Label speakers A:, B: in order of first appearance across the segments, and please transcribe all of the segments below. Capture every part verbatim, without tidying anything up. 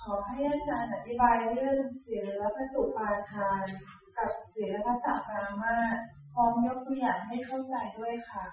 A: ขอให้อาจารย์อธิบายเรื่องศีลพัตตุปาทานกับศีลพัตตปรามาสพร้อมยกตัวอย่างให้เข้าใจด้วยค่ะ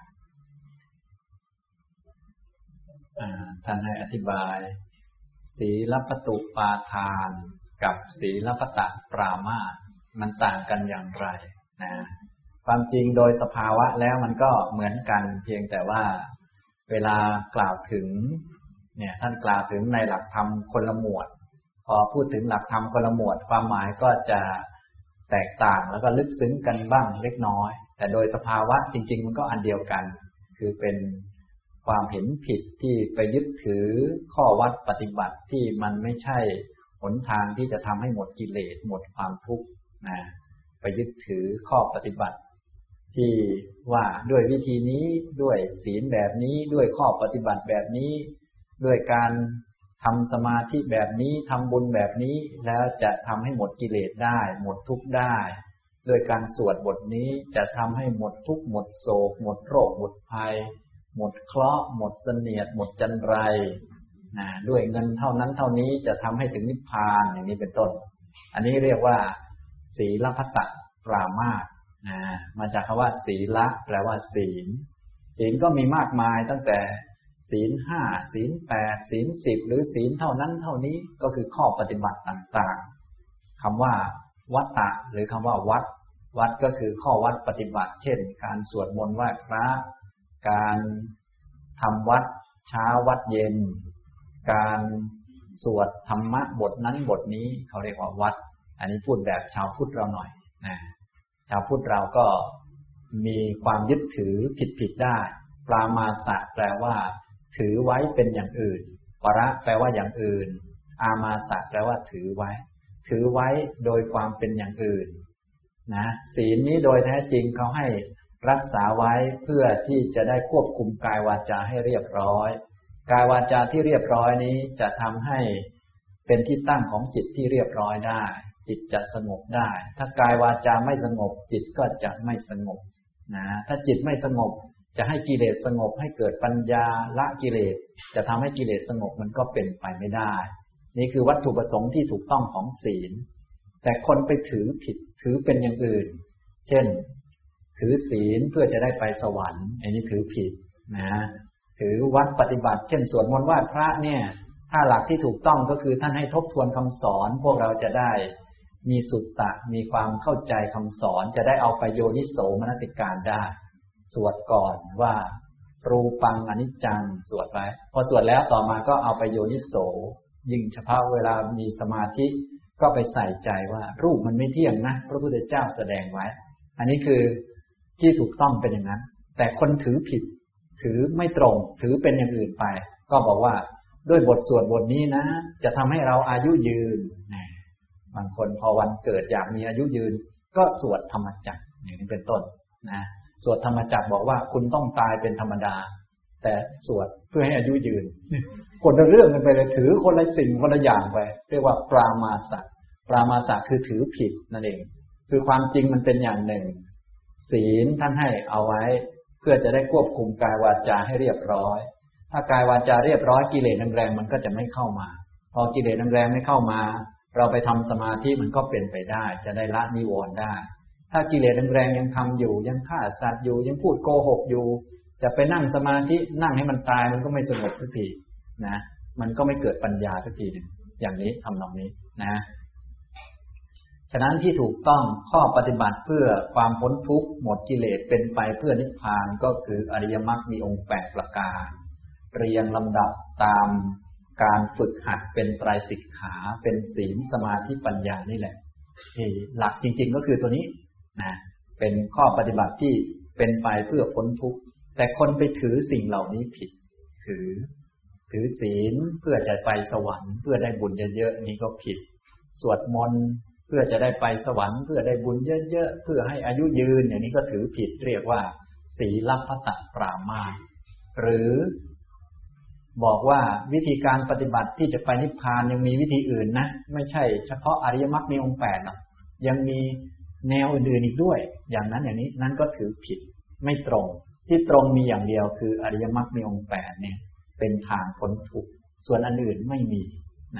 B: ท่านให้อธิบายศีลพัตตุปาทานกับศีลพัตตปรามาสมันต่างกันอย่างไรนะความจริงโดยสภาวะแล้วมันก็เหมือนกันเพียงแต่ว่าเวลากล่าวถึงเนี่ยท่านกล่าวถึงในหลักธรรมคนละหมวดพอพูดถึงหลักธรรมคนละหมวดความหมายก็จะแตกต่างแล้วก็ลึกซึ้งกันบ้างเล็กน้อยแต่โดยสภาวะจริงๆมันก็อันเดียวกันคือเป็นความเห็นผิดที่ไปยึดถือข้อวัดปฏิบัติที่มันไม่ใช่หนทางที่จะทำให้หมดกิเลสหมดความทุกข์นะไปยึดถือข้อปฏิบัติที่ว่าด้วยวิธีนี้ด้วยศีลแบบนี้ด้วยข้อปฏิบัติแบบนี้ด้วยการทำสมาธิแบบนี้ทำบุญแบบนี้แล้วจะทำให้หมดกิเลสได้หมดทุกข์ได้ด้วยการสวดบทนี้จะทำให้หมดทุกข์หมดโศกหมดโรคหมดภัยหมดเคราะห์หมดเสนียดหมดจันไรนะด้วยเงินเท่านั้นเท่านี้จะทำให้ถึงนิพพานอย่างนี้เป็นต้นอันนี้เรียกว่าศีลพัตตปรามาสนะมาจากคำว่าศีละแปลว่าศีลศีลก็มีมากมายตั้งแต่ศีลห้าศีลแปดศีลสิบหรือศีลเท่านั้นเท่านี้ก็คือข้อปฏิบัติต่างๆคำว่าวัตตะหรือคำว่าวัดวัดก็คือข้อวัดปฏิบัติเช่นการสวดมนต์ไหว้พระการทำวัดเช้าวัดเย็นการสวดธรรมะบทนั้นบทนี้เขาเรียกว่าวัดอันนี้พูดแบบชาวพุทธเราหน่อยนะชาวพุทธเราก็มีความยึดถือผิดๆได้ปรามาสะแปลว่าถือไว้เป็นอย่างอื่นประแปลว่าอย่างอื่นอามาสะแปลว่าถือไว้ถือไว้โดยความเป็นอย่างอื่นนะศีลนี้โดยแท้จริงเขาให้รักษาไว้เพื่อที่จะได้ควบคุมกายวาจาให้เรียบร้อยกายวาจาที่เรียบร้อยนี้จะทำให้เป็นที่ตั้งของจิตที่เรียบร้อยได้จิตจะสงบได้ถ้ากายวาจาไม่สงบจิตก็จะไม่สงบนะถ้าจิตไม่สงบจะให้กิเลสสงบให้เกิดปัญญาละกิเลสจะทำให้กิเลสสงบมันก็เป็นไปไม่ได้นี่คือวัตถุประสงค์ที่ถูกต้องของศีลแต่คนไปถือผิดถือเป็นอย่างอื่นเช่นถือศีลเพื่อจะได้ไปสวรรค์อันนี้ถือผิดนะถือวัดปฏิบัติเช่นสวดมนต์ไหว้พระเนี่ยถ้าหลักที่ถูกต้องก็คือท่านให้ทบทวนคำสอนพวกเราจะได้มีสุตตะมีความเข้าใจคำสอนจะได้เอาไปโยนิโสมนสิการได้สวดก่อนว่ารูปังอนิจจังสวดไปพอสวดแล้วต่อมาก็เอาไปโยนิโสยิ่งเฉพาะเวลามีสมาธิก็ไปใส่ใจว่ารูปมันไม่เที่ยงนะพระพุทธเจ้าแสดงไว้อันนี้คือที่ถูกต้องเป็นอย่างนั้นแต่คนถือผิดถือไม่ตรงถือเป็นอย่างอื่นไปก็บอกว่าด้วยบทสวดบทนี้นะจะทำให้เราอายุยืนบางคนพอวันเกิดอยากมีอายุยืนก็สวดธรรมจักรอย่างนี้เป็นต้นนะสวดธรรมจักรบอกว่าคุณต้องตายเป็นธรรมดาแต่สวดเพื่อให้อายุยืนคนละเรื่องกันไปเลยถือคนละสิ่งคนละอย่างไปเรียกว่าปรามาสะปรามาสะคือถือผิดนั่นเองคือความจริงมันเป็นอย่างหนึ่งศีลท่านให้เอาไว้เพื่อจะได้ควบคุมกายวาจาให้เรียบร้อยถ้ากายวาจาเรียบร้อยกิเลสแรงๆมันก็จะไม่เข้ามาพอกิเลสแรงๆไม่เข้ามาเราไปทำสมาธิมันก็เป็นไปได้จะได้ละนิวรณ์ได้ถ้ากิเลสแรงๆยังทำอยู่ยังฆ่าสัตว์อยู่ยังพูดโกหกอยู่จะไปนั่งสมาธินั่งให้มันตายมันก็ไม่สงบสักทีนะมันก็ไม่เกิดปัญญาสักทีนึงอย่างนี้ทำนองนี้นะฉะนั้นที่ถูกต้องข้อปฏิบัติเพื่อความพ้นทุกข์หมดกิเลสเป็นไปเพื่อนิพพานก็คืออริยมรรคมีองค์แปดประการเรียงลำดับตามการฝึกหัดเป็นไตรสิกขาเป็นศีลสมาธิปัญญานี่แหละที่หลักจริงๆก็คือตัวนี้นะเป็นข้อปฏิบัติที่เป็นไปเพื่อพ้นทุกข์แต่คนไปถือสิ่งเหล่านี้ผิดถือถือศีลเพื่อจะไปสวรรค์เพื่อได้บุญเยอะๆนี่ก็ผิดสวดมนต์เพื่อจะได้ไปสวรรค์เพื่อได้บุญเยอะๆเพื่อให้อายุยืนอย่างนี้ก็ถือผิดเรียกว่าศีลพัตตปรามาสหรือบอกว่าวิธีการปฏิบัติที่จะไปนิพพานยังมีวิธีอื่นนะไม่ใช่เฉพาะอริยมรรคมีองค์แปดหรอกยังมีแนวอื่นๆอีกด้วยอย่างนั้นอย่างนี้นั่นก็ถือผิดไม่ตรงที่ตรงมีอย่างเดียวคืออริยมรรคมีองค์แปดเนี่ยเป็นทางพ้นทุกข์ส่วนอันอื่นไม่มีนะ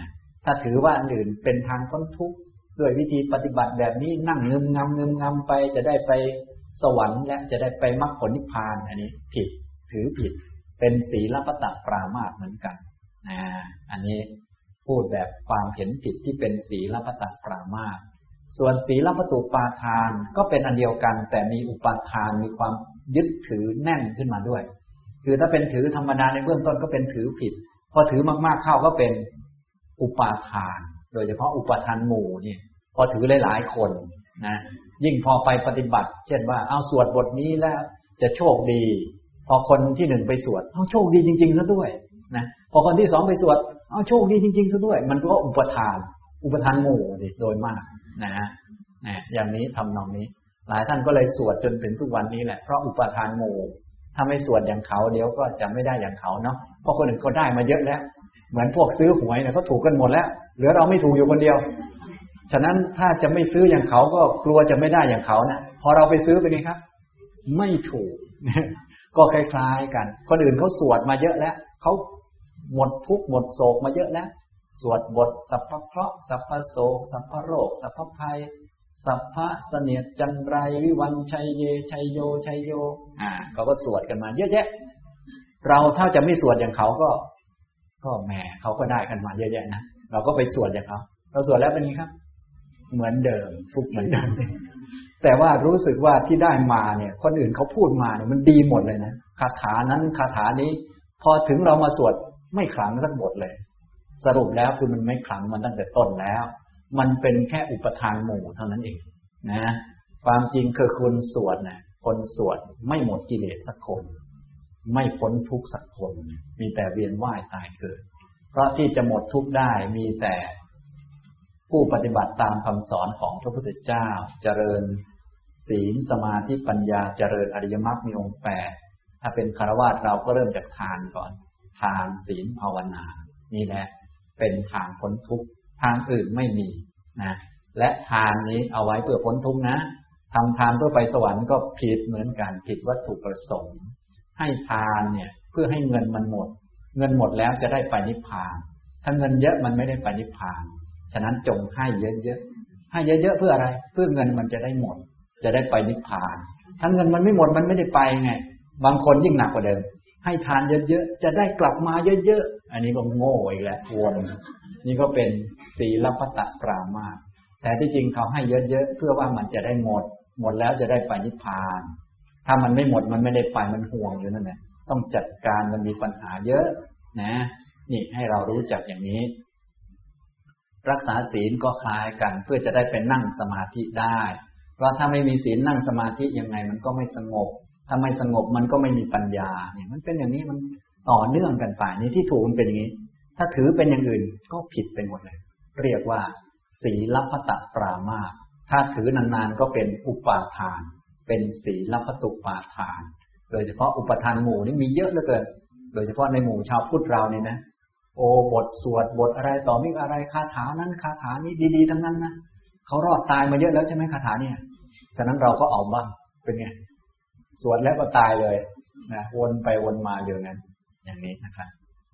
B: ถ้าถือว่าอันอื่นเป็นทางพ้นทุกข์ด้วยวิธีปฏิบัติแบบนี้นั่งงึมงำงึมงำไปจะได้ไปสวรรค์และจะได้ไปมรรคผลนิพพานอันนี้ผิดถือผิดเป็นศีลปตปรามาสเหมือนกันนะอันนี้พูดแบบความเห็นผิดที่เป็นศีลปตปรามาสส่วนศีลปตุปาทานก็เป็นอันเดียวกันแต่มีอุปาทานมีความยึดถือแน่นขึ้นมาด้วยคือถ้าเป็นถือธรรมดาในเบื้องต้นก็เป็นถือผิดพอถือมากๆเข้าก็เป็นอุปาทานโดยเฉพาะอุปาทานหมู่นี่พอถือหลายๆคนนะยิ่งพอไปปฏิบัติเช่นว่าเอาสวดบทนี้แล้วจะโชคดีพอคนที่หนึ่งไปสวดเอาโชคดีจริงๆซะด้วยนะพอคนที่สองไปสวดเอาโชคดีจริงๆซะด้วยมันก็อุปทานอุปทานหมู่ดิโดยมากนะนะอย่างนี้ทำนองนี้หลายท่านก็เลยสวดจนถึงทุกวันนี้แหละเพราะอุปทานหมู่ถ้าไม่สวดอย่างเขาเดี๋ยวก็จะไม่ได้อย่างเขาเนาะเพราะคนอื่นเขาได้มาเยอะแล้วเหมือนพวกซื้อหวยเนี่ยเขาถูกกันหมดแล้วเหลือเราไม่ถูกอยู่คนเดียวฉะนั้นถ้าจะไม่ซื้ออย่างเขาก็กลัวจะไม่ได้อย่างเขานะพอเราไปซื้อไปนี่ครับไม่ถูกก็คล้ายๆกันคนอื่นเขาสวดมาเยอะแล้วเขาหมดทุกข์หมดโศกมาเยอะแล้วสวดบทสัพพะเคราะห์สัพพะโศกสัพพะโรคสัพพะภัยสัพพะเสนียดจันไรวิวัญชัยเยชัยโยชัยโยอ่าเขาก็สวดกันมาเยอะแยะเราถ้าจะไม่สวดอย่างเขาก็ก็แหมเขาก็ได้กันมาเยอะแยะนะเราก็ไปสวดอย่างเขาเราสวดแล้วเป็นไงครับเหมือนเดิมทุกเหมือนเดิมแต่ว่ารู้สึกว่าที่ได้มาเนี่ยคนอื่นเขาพูดมาเนี่ยมันดีหมดเลยนะคาถานั้นคาถานี้พอถึงเรามาสวดไม่ขลังสักบทเลยสรุปแล้วคือมันไม่ขลังมันตั้งแต่ต้นแล้วมันเป็นแค่อุปทานหมู่เท่านั้นเองนะความจริงคือคุณสวดนะคนสวดไม่หมดกิเลสสักคนไม่พ้นทุกข์สักคนมีแต่เวียนว่ายตายเกิดเพราะที่จะหมดทุกข์ได้มีแต่ผู้ปฏิบัติตามคำสอนของพระพุทธเจ้าเจริญศีลสมาธิปัญญาเจริญอริยมรรคมีองค์แปดถ้าเป็นฆราวาสเราก็เริ่มจากทานก่อนทานศีลภาวนานี่แหละเป็นทางพ้นทุกข์ทางอื่นไม่มีนะและทานนี้เอาไว้เพื่อพ้นทุกข์นะทำทานเพื่อไปสวรรค์ก็ผิดเหมือนกันผิดวัตถุประสงค์ให้ทานเนี่ยเพื่อให้เงินมันหมดเงินหมดแล้วจะได้ไปนิพพานถ้าเงินเยอะมันไม่ได้ไปนิพพานฉะนั้นจงให้เยอะๆให้เยอะๆเพื่ออะไรเพื่อเงินมันจะได้หมดจะได้ไปนิพพานถ้าเงินมันไม่หมดมันไม่ได้ไปไงบางคนยิ่งหนักกว่าเดิมให้ทานเยอะๆจะได้กลับมาเยอะๆอันนี้ก็โง่อีกแล้ววนนี่ก็เป็นศีลปตปรามาสแต่ที่จริงเขาให้เยอะๆเพื่อว่ามันจะได้หมดหมดแล้วจะได้ไปนิพพานถ้ามันไม่หมดมันไม่ได้ไปมันห่วงอยู่นั่นแหละต้องจัดการมันมีปัญหาเยอะนะนี่ให้เรารู้จักอย่างนี้รักษาศีลก็คล้ายกันเพื่อจะได้ไปนั่งสมาธิได้เพราะถ้าไม่มีศีลนั่งสมาธิยังไงมันก็ไม่สงบถ้าไม่สงบมันก็ไม่มีปัญญาเนี่ยมันเป็นอย่างนี้มันต่อเนื่องกันไปนี่ที่ถูกมันเป็นอย่างนี้ถ้าถือเป็นอย่างอื่นก็ผิดไปหมดเลยเรียกว่าศีลปตปรามาสถ้าถือนานๆก็เป็นอุปาทานเป็นศีลปตุปาทานโดยเฉพาะอุปทานหมู่นี่มีเยอะเหลือเกินโดยเฉพาะในหมู่ชาวพุทธเราเนี่ยนะโอ้บทสวดบทอะไรต่อมีอะไรคาถานั้นคาถานี้ดีๆทั้งนั้นนะเขารอดตายมาเยอะแล้วใช่ไหมคาถาเนี่ยฉะนั้นเราก็เอาบ้างเป็นไงสวดแล้วก็ตายเลยนะวนไปวนมาอยู่นั้นอย่างนี้นะครับ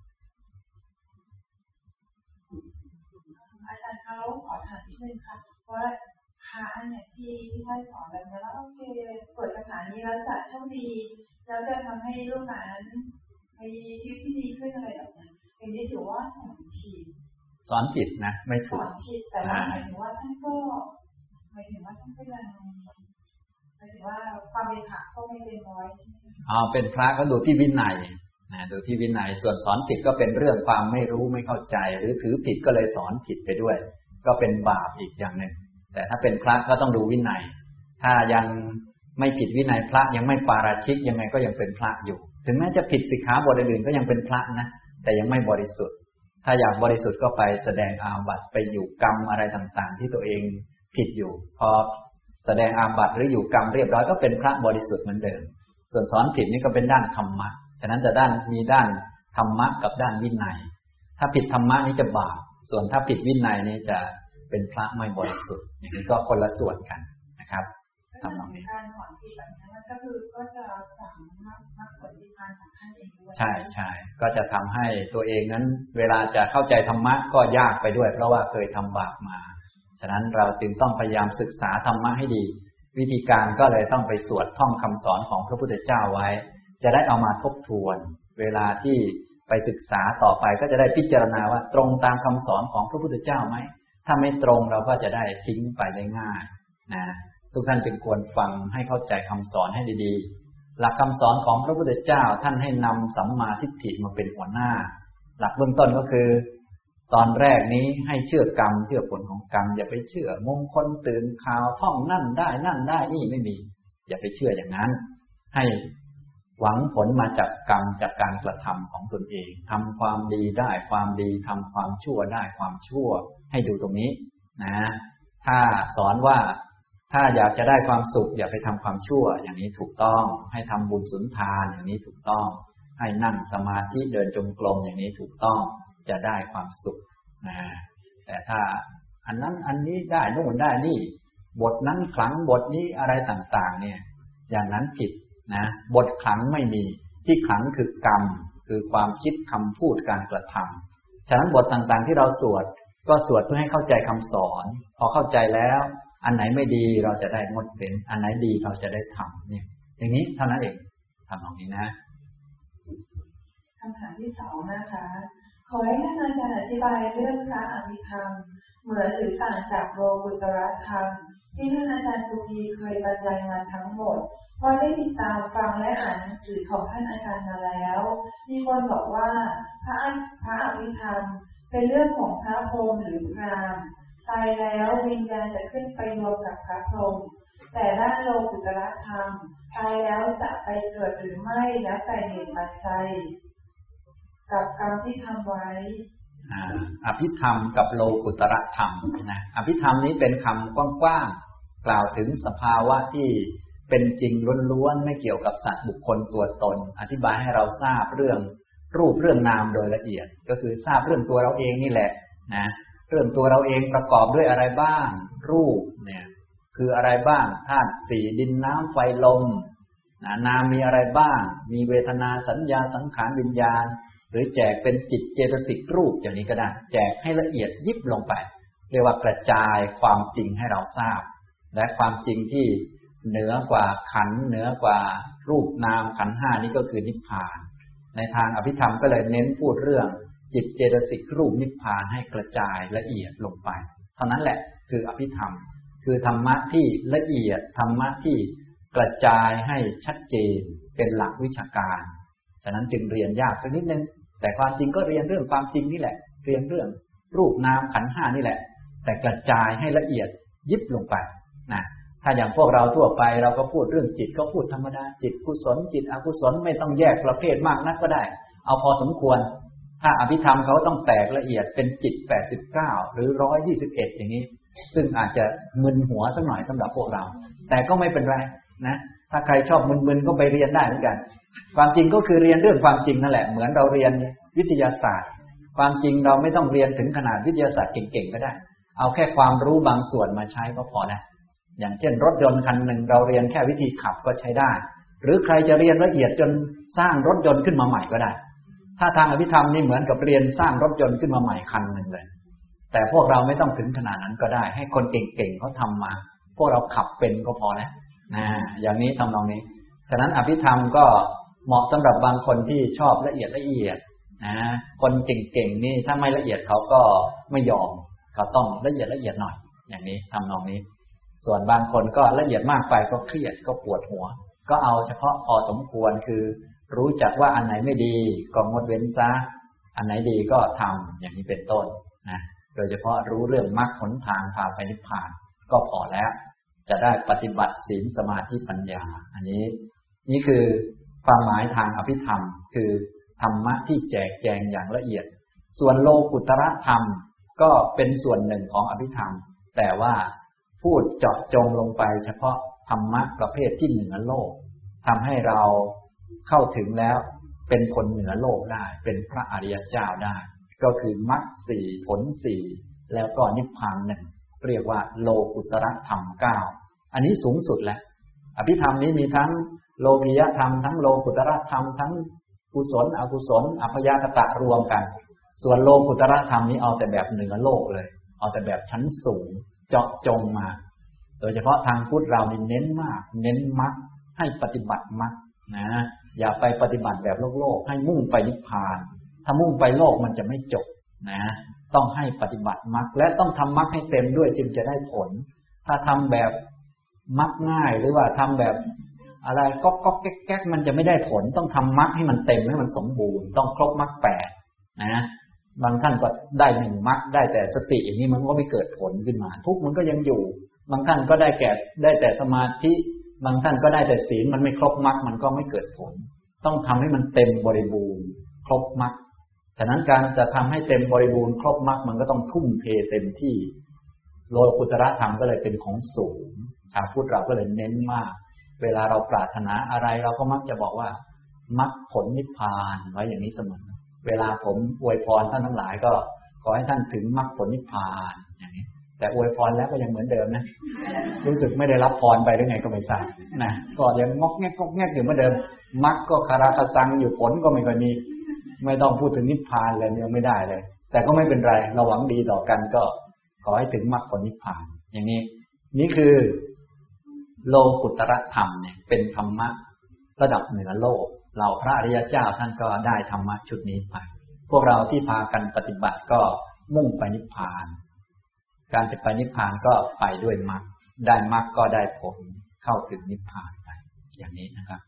A: อาจารย์เขาขอถามนิดนึงค่ะว่าพระเนี่ยที่ที่ท่านสอนแบบนี้แล้วโอเคเปิดคาถานี้แล้วจะโชคดีแล้วจะทำให้ลูกหลานมีชีวิตที่ดีขึ้นอะไรแบบนี้อย่างนี้ถือว่าสอนผิด
B: สอนผิดนะไม่ถูก
A: สอนผิดแต่ว่าหมายถึงว่าท่านก็หมายถึงว่าท่านก็ยังหมายถึงว่าความเป็นพระก็ไม่เป็นร้อยใช่ไหม
B: อ๋อเป็นพระก็ดูที่วินัยนะดูที่วินัยส่วนสอนผิดก็เป็นเรื่องความไม่รู้ไม่เข้าใจหรือถือผิดก็เลยสอนผิดไปด้วยก็เป็นบาปอีกอย่างหนึ่งแต่ถ้าเป็นพระก็ต้องดูวินัยถ้ายังไม่ผิดวินัยพระยังไม่ปาราชิกยังไงก็ยังเป็นพระอยู่ถึงแม้จะผิดสิกขาบทอื่นๆก็ยังเป็นพระนะแต่ยังไม่บริสุทธิ์ถ้าอยากบริสุทธิ์ก็ไปแสดงอาบัติไปอยู่กรรมอะไรต่างๆที่ตัวเองผิดอยู่พอแสดงอาบัติหรืออยู่กรรมเรียบร้อยก็เป็นพระบริสุทธิ์เหมือนเดิมส่วนสอนผิดนี่ก็เป็นด้านธรรมะฉะนั้นจะด้านมีด้านธรรมะกับด้านวินัยถ้าผิดธรรมะนี่จะบาปส่วนถ้าผิดวินัยนี่จะเป็นพระไม่บริสุทธิ์อย่างนี้ก็คนละส่วนกันนะครับ
A: ก็
B: ทำนองนี้
A: การสอนที่แบบนั้นก็คือก็จะสั่งมากมากผลที่การของท่านเองด้วย
B: ใช่ใช่ก็จะทำให้ตัวเองนั้นเวลาจะเข้าใจธรรมะก็ยากไปด้วยเพราะว่าเคยทำบาปมาฉะนั้นเราจึงต้องพยายามศึกษาธรรมะให้ดีวิธีการก็เลยต้องไปสวดท่องคำสอนของพระพุทธเจ้าไว้จะได้เอามาทบทวนเวลาที่ไปศึกษาต่อไปก็จะได้พิจารณาว่าตรงตามคำสอนของพระพุทธเจ้าไหมถ้าไม่ตรงเราก็จะได้ทิ้งไปได้ง่ายนะทุกท่านจึงควรฟังให้เข้าใจคำสอนให้ดีๆหลักคำสอนของพระพุทธเจ้าท่านให้นำสัมมาทิฏฐิมาเป็นหัวหน้าหลักเบื้องต้นก็คือตอนแรกนี้ให้เชื่อกรรมเชื่อผลของกรรมอย่าไปเชื่อมงคลตื่นข่าวท่องนั่นได้นั่นได้นี่ไม่มีอย่าไปเชื่ออย่างนั้นให้หวังผลมาจากกรรมจากการกระทำของตนเองทำความดีได้ความดีทำความชั่วได้ความชั่วให้ดูตรงนี้นะถ้าสอนว่าถ้าอยากจะได้ความสุขอย่าไปทำความชั่วอย่างนี้ถูกต้องให้ทำบุญสุนทานอย่างนี้ถูกต้องให้นั่งสมาธิเดินจงกรมอย่างนี้ถูกต้องจะได้ความสุขนะแต่ถ้าอันนั้นอันนี้ได้โน่นได้นี่บทนั้นขลังบทนี้อะไรต่างๆเนี่ยอย่างนั้นผิดนะบทขลังไม่มีที่ขลังคือกรรมคือความคิดคำพูดการกระทำฉะนั้นบทต่างๆที่เราสวดก็สวดเพื่อให้เข้าใจคำสอนพอเข้าใจแล้วอันไหนไม่ดีเราจะได้งดเว้นอันไหนดีเราจะได้ทำเนี่ยอย่างนี้เท่านั้นเองทำตรงนี้นะ
A: คำถามที่สองนะคะขอให้ท่านอาจารย์อธิบายเรื่องพระอภิธรรมเหมือนหรือต่างจากโลกุตระธรรมที่ท่านอาจารย์สุภีเคยบรรยายมาทั้งหมดเพราะได้ติดตามฟังและอ่านหนังสือของท่านอาจารย์มาแล้วมีคนบอกว่าพระพระอภิธรรมเป็นเรื่องของพระพรหมหรือพราหมณ์ตายแล้ววิญญาณจะขึ้นไปรวมกับพระพรหมแต่ด้านโลกุตระธรรมตายแล้วจะไปเกิดหรือไม่แล้วแต่เหตุปัจจัยกับกรรมที่ทำไว้
B: อภิธรรมกับโลกุตระธรรมนะอภิธรรมนี้เป็นคำกว้างๆกล่าวถึงสภาวะที่เป็นจริงล้วนๆไม่เกี่ยวกับสัตว์บุคคลตัวตนอธิบายให้เราทราบเรื่องรูปเรื่องนามโดยละเอียดก็คือทราบเรื่องตัวเราเองนี่แหละนะเรื่องตัวเราเองประกอบด้วยอะไรบ้างรูปเนี่ยคืออะไรบ้างธาตุสี่ดินน้ำไฟลมนะนามมีอะไรบ้างมีเวทนาสัญญาสังขารวิญญาณหรือแจกเป็นจิตเจตสิกรูปอย่างนี้ก็ได้แจกให้ละเอียดยิบลงไปเรียกว่ากระจายความจริงให้เราทราบและความจริงที่เหนือกว่าขันธ์เหนือกว่ารูปนามขันธ์ห้านี้ก็คือนิพพานในทางอภิธรรมก็เลยเน้นพูดเรื่องจิตเจตสิกรูปนิพพานให้กระจายละเอียดลงไปเท่านั้นแหละคืออภิธรรมคือธรรมะที่ละเอียดธรรมะที่กระจายให้ชัดเจนเป็นหลักวิชาการฉะนั้นจึงเรียนยากสักนิดนึงแต่ความจริงก็เรียนเรื่องความจริงนี่แหละเรียนเรื่องรูปนามขันธ์ห้านี่แหละแต่กระจายให้ละเอียดยิบลงไปนะถ้าอย่างพวกเราทั่วไปเราก็พูดเรื่องจิตก็พูดธรรมดาจิตกุศลจิตอกุศลไม่ต้องแยกประเภทมากนักก็ได้เอาพอสมควรถ้าอภิธรรมเขาต้องแตกละเอียดเป็นจิตแปดสิบเก้าหรือหนึ่งร้อยยี่สิบเอ็ดอย่างนี้ซึ่งอาจจะมึนหัวสักหน่อยสำหรับพวกเราแต่ก็ไม่เป็นไรนะถ้าใครชอบมึนๆก็ไปเรียนได้เหมือนกันความจริงก็คือเรียนเรื่องความจริงนั่นแหละเหมือนเราเรียนวิทยาศาสตร์ความจริงเราไม่ต้องเรียนถึงขนาดวิทยาศาสตร์เก่งๆก็ได้เอาแค่ความรู้บางส่วนมาใช้ก็พอแล้วอย่างเช่นรถยนต์คันหนึ่งเราเรียนแค่วิธีขับก็ใช้ได้หรือใครจะเรียนละเอียดจนสร้างรถยนต์ขึ้นมาใหม่ก็ได้ถ้าทางอภิธรรมนี่เหมือนกับเรียนสร้างรถยนต์ขึ้นมาใหม่คันหนึ่งเลยแต่พวกเราไม่ต้องถึงขนาดนั้นก็ได้ให้คนเก่งๆเขาทำมาพวกเราขับเป็นก็พอแล้วนะอย่างนี้ทำนองนี้ฉะนั้นอภิธรรมก็เหมาะสำหรับบางคนที่ชอบละเอียดละเอียดนะคนเก่งๆนี่ถ้าไม่ละเอียดเขาก็ไม่ยอมเขาต้องละเอียดละเอียดหน่อยอย่างนี้ทำนองนี้ส่วนบางคนก็ละเอียดมากไปก็เครียดก็ปวดหัวก็เอาเฉพาะพอสมควรคือรู้จักว่าอันไหนไม่ดีก็งดเว้นซะอันไหนดีก็ทำอย่างนี้เป็นต้นนะโดยเฉพาะรู้เรื่องมรรคผลทางพาไปนิพพานก็พอแล้วจะได้ปฏิบัติศีลสมาธิปัญญาอันนี้นี่คือความหมายทางอภิธรรมคือธรรมะที่แจกแจงอย่างละเอียดส่วนโลกุตระธรรมก็เป็นส่วนหนึ่งของอภิธรรมแต่ว่าพูดเจาะจงลงไปเฉพาะธรรมะประเภทที่เหนือโลกทำให้เราเข้าถึงแล้วเป็นคนเหนือโลกได้เป็นพระอริยเจ้าได้ก็คือมรรคสี่ผลสี่แล้วก็นิพพานหนึ่งเรียกว่าโลกุตระธรรมเก้าอันนี้สูงสุดแล้วอภิธรรมนี้มีทั้งโลกิยธรรมทั้งโลกุตระธรรมทั้งกุศลอกุศลอัพยากตะรวมกันส่วนโลกุตระธรรมนี้เอาแต่แบบเหนือโลกเลยเอาแต่แบบชั้นสูงเจาะจงมาโดยเฉพาะทางพุทธเรานี่เน้นมากเน้นมรรคให้ปฏิบัติมรรคนะอย่าไปปฏิบัติแบบโลกโลกให้มุ่งไปนิพพานถ้ามุ่งไปโลกมันจะไม่จบนะต้องให้ปฏิบัติมรรคและต้องทำมรรคให้เต็มด้วยจึงจะได้ผลถ้าทำแบบมักง่ายหรือว่าทำแบบอะไรก๊อกก๊อกแก๊กแก๊กมันจะไม่ได้ผลต้องทำมรรคให้มันเต็มให้มันสมบูรณ์ต้องครบมรรคแปดนะบางท่านก็ได้หนึ่งมรรคได้แต่สติอย่างนี้มันก็ไม่เกิดผลขึ้นมาทุกข์มันก็ยังอยู่บางท่านก็ได้แก่ได้แต่สมาธิบางท่านก็ได้แต่ศีลมันไม่ครบมรรคมันก็ไม่เกิดผลต้องทำให้มันเต็มบริบูรณ์ครบมรรคฉะนั้นการจะทำให้เต็มบริบูรณ์ครบมรรคมันก็ต้องทุ่มเทเต็มที่โลกุตระธรรมก็เลยเป็นของสูงชาวพุทธเราก็เลยเน้นมากเวลาเราปรารถนาอะไรเราก็มักจะบอกว่ามรรคผลนิพพานไว้อย่างนี้เสมอเวลาผมอวยพรท่านทั้งหลายก็ขอให้ท่านถึงมรรคผลนิพพานอย่างนี้แต่อวยพรแล้วก็ยังเหมือนเดิมนะรู้สึกไม่ได้รับพรไปหรือไงก็ไม่ทราบนะก็ยังงอกแงกงอกแงกอยู่เหมือนเดิมมรรคก็คาราคาซังอยู่ผลก็ไม่ค่อยมีไม่ต้องพูดถึงนิพพานเลยยังไม่ได้เลยแต่ก็ไม่เป็นไรเราหวังดีต่อกันก็ขอให้ถึงมรรคผลนิพพานอย่างนี้นี่คือโลกุตระธรรมเนี่ยเป็นธรรมะระดับเหนือโลกเราพระอริยเจ้าท่านก็ได้ธรรมะชุดนี้ไปพวกเราที่พากันปฏิบัติก็มุ่งไปนิพพานการจะไปนิพพานก็ไปด้วยมรรคได้มรรคก็ได้ผลเข้าถึงนิพพานไปอย่างนี้นะครับ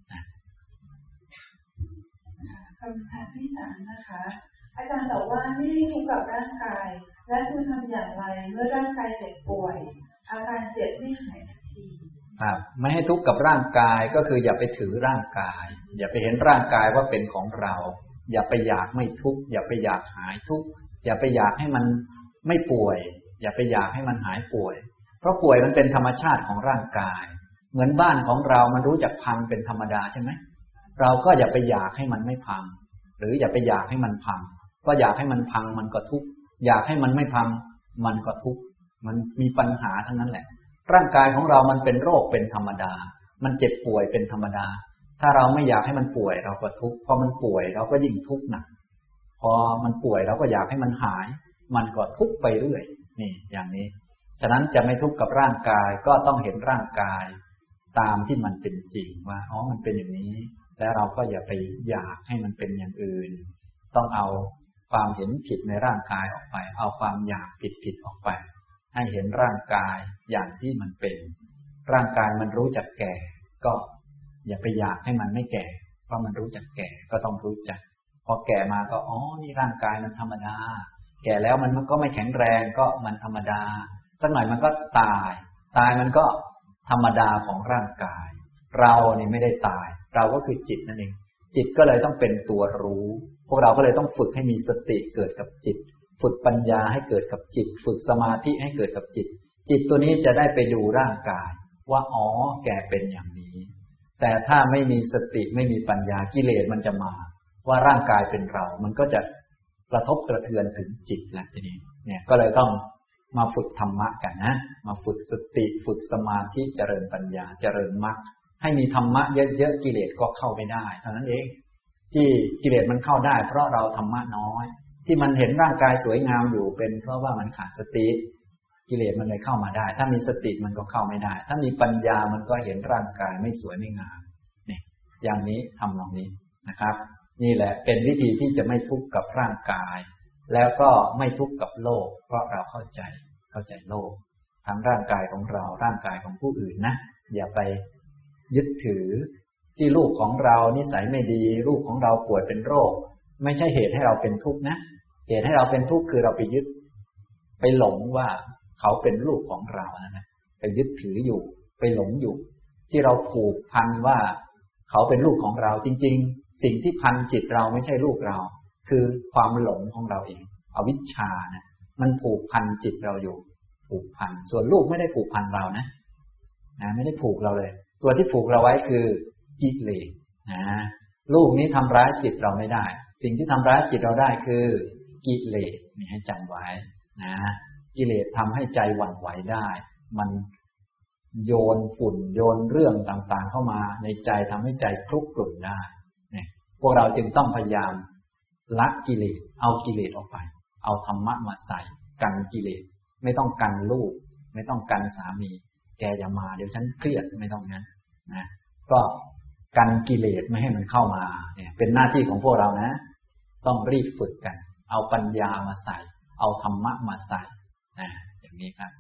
A: คำถามที่สามนะคะอาจารย์บอกว่าไม่ได้ทุกข์กับร่างกายและคุณทำอย่างไรเมื่อร่างกายเจ็บป่วยอาการเจ็บไม่หายทันที
B: ครับไม่ให้ทุกข์กับร่างกายก็คืออย่าไปถือร่างกายอย่าไปเห็นร่างกายว่าเป็นของเราอย่าไปอยากไม่ทุกข์อย่าไปอยากหายทุกข์อย่าไปอยากให้มันไม่ป่วยอย่าไปอยากให้มันหายป่วยเพราะป่วยมันเป็นธรรมชาติของร่างกายเหมือนบ้านของเรามันรู้จักพังเป็นธรรมดาใช่ไหมเราก็อย่าไปอยากให้มันไม่พังหรืออย่าไปอยากให้มันพังก็อยากให้มันพังมันก็ทุกข์อยากให้มันไม่พังมันก็ทุกข์มันมีปัญหาทั้งนั้นแหละร่างกายของเรามันเป็นโรคเป็นธรรมดามันเจ็บป่วยเป็นธรรมดาถ้าเราไม่อยากให้มันป่วยเราก็ทุกข์พอมันป่วยเราก็ยิ่งทุกข์หนักพอมันป่วยเราก็อยากให้มันหายมันก็ทุกข์ไปเรื่อยนี่อย่างนี้ฉะนั้นจะไม่ทุกข์กับร่างกายก็ต้องเห็นร่างกายตามที่มันเป็นจริงว่าอ๋อมันเป็นอย่างนี้แล้วเราก็อย่าไปอยากให้มันเป็นอย่างอื่นต้องเอาความเห็นผิดในร่างกายออกไปเอาความอยากผิดผิดออกไปให้เห็นร่างกายอย่างที่มันเป็นร่างกายมันรู้จักแก่ก็อย่าไปอยากให้มันไม่แก่เพราะมันรู้จักแก่ก็ต้องรู้จักพอแก่มาก็อ๋อนี่ร่างกายมันธรรมดาแก่แล้วมันก็ไม่แข็งแรงก็มันธรรมดาสักหน่อยมันก็ตายตายมันก็ธรรมดาของร่างกายเรานี่ไม่ได้ตายเราก็คือจิตนั่นเองจิตก็เลยต้องเป็นตัวรู้พวกเราก็เลยต้องฝึกให้มีสติเกิดกับจิตฝึกปัญญาให้เกิดกับจิตฝึกสมาธิให้เกิดกับจิตจิตตัวนี้จะได้ไปดูร่างกายว่าอ๋อแกเป็นอย่างนี้แต่ถ้าไม่มีสติไม่มีปัญญากิเลสมันจะมาว่าร่างกายเป็นเรามันก็จะกระทบกระเทือนถึงจิตแหละทีนี้เนี่ยก็เลยต้องมาฝึกธรรมะกันนะมาฝึกสติฝึกสมาธิเจริญปัญญาเจริญมรรคให้มีธรรมะเยอะๆกิเลสก็เข้าไม่ได้เท่านั้นเองที่กิเลสมันเข้าได้เพราะเราธรรมะน้อยที่มันเห็นร่างกายสวยงามอยู่เป็นเพราะว่ามันขาดสติกิเลสมันเลยเข้ามาได้ถ้ามีสติมันก็เข้าไม่ได้ถ้ามีปัญญามันก็เห็นร่างกายไม่สวยไม่งามนี่อย่างนี้ทำตรงนี้นะครับนี่แหละเป็นวิธีที่จะไม่ทุกข์กับร่างกายแล้วก็ไม่ทุกข์กับโลกเพราะเราเข้าใจเข้าใจโลกทั้งร่างกายของเราร่างกายของผู้อื่นนะอย่าไปยึดถือที่ลูกของเรานิสัยไม่ดีลูกของเราป่วยเป็นโรคไม่ใช่เหตุให้เราเป็นทุกข์นะเหตุให้เราเป็นทุกข์คือเราไปยึดไปหลงว่าเขาเป็นลูกของเรานะไปยึดถืออยู่ไปหลงอยู่ที่เราผูกพันว่าเขาเป็นลูกของเราจริงๆสิ่งที่พันจิตเราไม่ใช่ลูกเราคือความหลงของเราเองอวิชชานะมันผูกพันจิตเราอยู่ผูกพันส่วนลูกไม่ได้ผูกพันเรานะนะไม่ได้ผูกเราเลยตัวที่ผูกเราไว้คือกิเลสนะลูกนี้ทำร้ายจิตเราไม่ได้สิ่งที่ทำร้ายจิตเราได้คือกิเลสนี่ให้จำไว้นะกิเลสทำให้ใจหวั่นไหวได้มันโยนฝุ่นโยนเรื่องต่างๆเข้ามาในใจทำให้ใจคลุกกลุ่นได้เนี่ยพวกเราจึงต้องพยายามละกิเลสเอากิเลสออกไปเอาธรรมะมาใส่กันกิเลสไม่ต้องกันลูกไม่ต้องกันสามีแกอย่ามาเดี๋ยวฉันเครียดไม่ต้องงั้นนะก็กันกิเลสไม่ให้มันเข้ามาเนี่ยเป็นหน้าที่ของพวกเรานะต้องรีบฝึกกันเอาปัญญามาใส่เอาธรรมะมาใส่นะอย่างนี้ครับ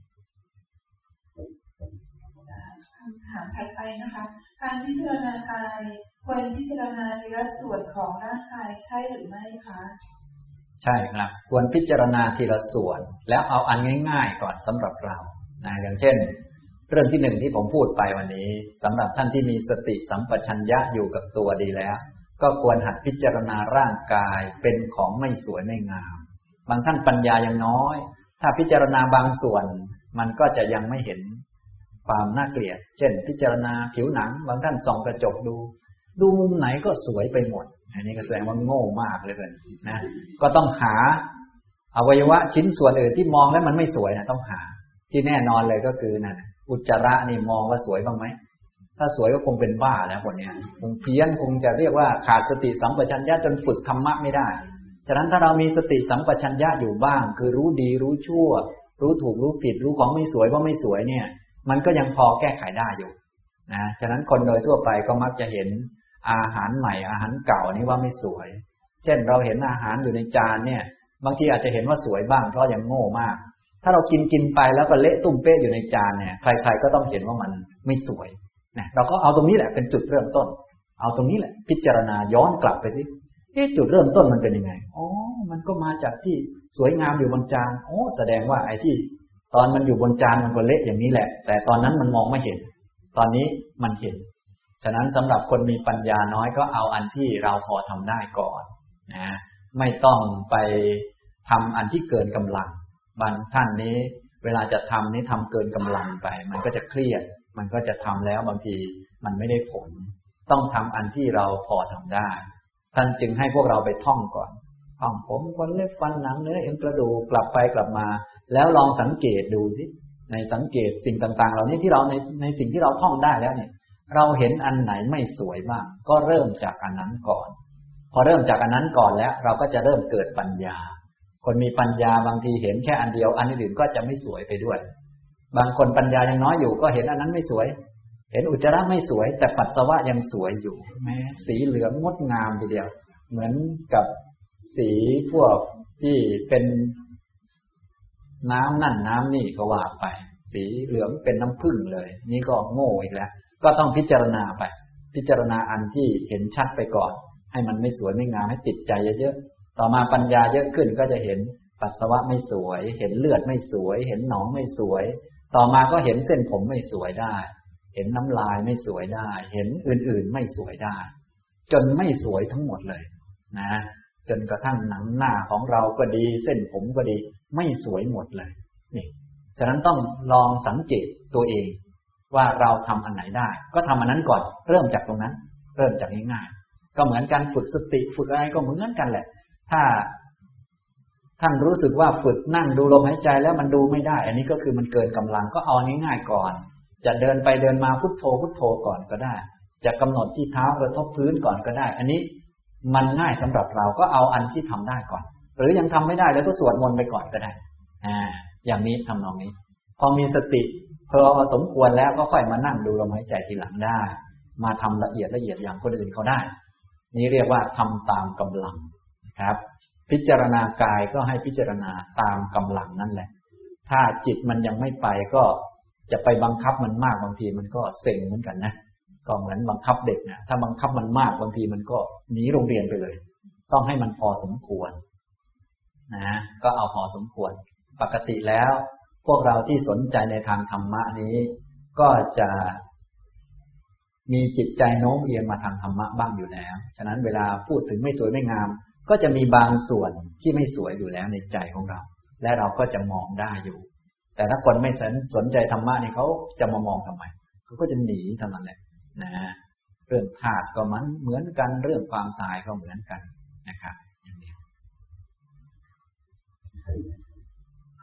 A: คำถามถัดไปนะคะการพิจารณากายควรพิจารณาทีละส่วนของร่างกายใช่หรือไม่คะ
B: ใช่ครับควรพิจารณาทีละส่วนแล้วเอาอันง่ายๆก่อนสำหรับเรานะอย่างเช่นเรื่องที่หนึ่งที่ผมพูดไปวันนี้สำหรับท่านที่มีสติสัมปชัญญะอยู่กับตัวดีแล้วก็ควรหัดพิจารณาร่างกายเป็นของไม่สวยไม่งามบางท่านปัญญายังน้อยถ้าพิจารณาบางส่วนมันก็จะยังไม่เห็นความน่าเกลียดเช่นพิจารณาผิวหนังบางท่านส่องกระจกดูดูมุมไหนก็สวยไปหมดอันนี้ก็แสดงว่าโง่มากเลยกันนะก็ต้องหาอวัยวะชิ้นส่วนอื่นที่มองแล้วมันไม่สวยนะต้องหาที่แน่นอนเลยก็คือนั่นอุจจาระนี่มองว่าสวยบ้างไหมถ้าสวยก็คงเป็นบ้าแล้วคนนี้คงเพี้ยนคงจะเรียกว่าขาดสติสัมปชัญญะจนฝึกธรรมะไม่ได้ฉะนั้นถ้าเรามีสติสัมปชัญญะอยู่บ้างคือรู้ดีรู้ชั่วรู้ถูกรู้ผิดรู้ของไม่สวยว่าไม่สวยเนี่ยมันก็ยังพอแก้ไขได้อยู่นะฉะนั้นคนโดยทั่วไปก็มักจะเห็นอาหารใหม่อาหารเก่านี่ว่าไม่สวยเช่นเราเห็นอาหารอยู่ในจานเนี่ยบางทีอาจจะเห็นว่าสวยบ้างเพราะยังโง่มากถ้าเรากินกินไปแล้วก็เละตุ้มเป๊ะอยู่ในจานเนี่ยใครๆก็ต้องเห็นว่ามันไม่สวยนะเราก็เอาตรงนี้แหละเป็นจุดเริ่มต้นเอาตรงนี้แหละพิจารณาย้อนกลับไปสิเอ๊ะจุดเริ่มต้นมันเป็นยังไงอ๋อมันก็มาจากที่สวยงามอยู่บนจานโอ้แสดงว่าไอ้ที่ตอนมันอยู่บนจานมันก็เละอย่างนี้แหละแต่ตอนนั้นมันมองไม่เห็นตอนนี้มันเห็นฉะนั้นสำหรับคนมีปัญญาน้อยก็เอาอันที่เราพอทำได้ก่อนนะไม่ต้องไปทำอันที่เกินกำลังบางท่านนี้เวลาจะทำนี้ทำเกินกำลังไปมันก็จะเครียดมันก็จะทำแล้วบางทีมันไม่ได้ผลต้องทำอันที่เราพอทำได้ท่านจึงให้พวกเราไปท่องก่อนท่องผมขนเล็บฟันหนังเนื้อเอ็นกระดูกกลับไปกลับมาแล้วลองสังเกตดูสิในสังเกตสิ่งต่างๆเหล่านี้ที่เราในในสิ่งที่เราท่องได้แล้วเนี่ยเราเห็นอันไหนไม่สวยบ้างก็เริ่มจากอันนั้นก่อนพอเริ่มจากอันนั้นก่อนแล้วเราก็จะเริ่มเกิดปัญญาคนมีปัญญาบางทีเห็นแค่อันเดียวอันอื่นก็จะไม่สวยไปด้วยบางคนปัญญายังน้อยอยู่ก็เห็นอันนั้นไม่สวยเห็นอุจจาระไม่สวยแต่ปัสสาวะยังสวยอยู่แม้สีเหลืองงดงามทีเดียวเหมือนกับสีพวกที่เป็นน้ำนั่นน้ำนี่ก็ว่าไปสีเหลืองเป็นน้ำผึ้งเลยนี่ก็โง่อีกแล้วก็ต้องพิจารณาไปพิจารณาอันที่เห็นชัดไปก่อนให้มันไม่สวยไม่งามให้ติดใจเยอะๆต่อมาปัญญาเยอะขึ้นก็จะเห็นปัสสาวะไม่สวยเห็นเลือดไม่สวยเห็นหนองไม่สวยต่อมาก็เห็นเส้นผมไม่สวยได้เห็นน้ำลายไม่สวยได้เห็นอื่นๆไม่สวยได้จนไม่สวยทั้งหมดเลยนะจนกระทั่งหนังหน้าของเราก็ดีเส้นผมก็ดีไม่สวยหมดเลยนี่ฉะนั้นต้องลองสังเกตตัวเองว่าเราทำอันไหนได้ก็ทำอันนั้นก่อนเริ่มจากตรงนั้นเริ่มจากง่ายๆก็เหมือนการฝึกสติฝึกอะไรก็เหมือนกันแหละถ้าท่านรู้สึกว่าฝึกนั่งดูลมหายใจแล้วมันดูไม่ได้อันนี้ก็คือมันเกินกำลังก็เอาง่ายๆก่อนจะเดินไปเดินมาพุทโธพุทโธก่อนก็ได้จะกำหนดที่เท้ากระทบพื้นก่อนก็ได้อันนี้มันง่ายสำหรับเราก็เอาอันที่ทำได้ก่อนหรือยังทำไม่ได้แล้วก็สวดมนต์ไปก่อนก็ได้อ่าอย่างนี้ทำนองนี้พอมีสติพอสมควรแล้วก็ค่อยมานั่งดูลมหายใจทีหลังได้มาทำละเอียดละเอียดอย่างคนอื่นเขาได้นี้เรียกว่าทำตามกำลังนะครับพิจารณากายก็ให้พิจารณาตามกำลังนั่นแหละถ้าจิตมันยังไม่ไปก็จะไปบังคับมันมากบางทีมันก็เซ็งเหมือนกันนะก็เหมือนบังคับเด็กนะถ้าบังคับมันมากบางทีมันก็หนีโรงเรียนไปเลยต้องให้มันพอสมควรนะก็เอาพอสมควรปกติแล้วพวกเราที่สนใจในทางธรรมะนี้ก็จะมีจิตใจโน้มเอียงมาทางธรรมะบ้างอยู่แล้วฉะนั้นเวลาพูดถึงไม่สวยไม่งามก็จะมีบางส่วนที่ไม่สวยอยู่แล้วในใจของเราและเราก็จะมองได้อยู่แต่ถ้าคนไม่สนใจธรรมะนี่เขาจะมามองทำไมเขาก็จะหนีเท่านั้นแหละนะเรื่องธาตุก็มันเหมือนกันเรื่องความตายก็เหมือนกันนะครับอย่างนี้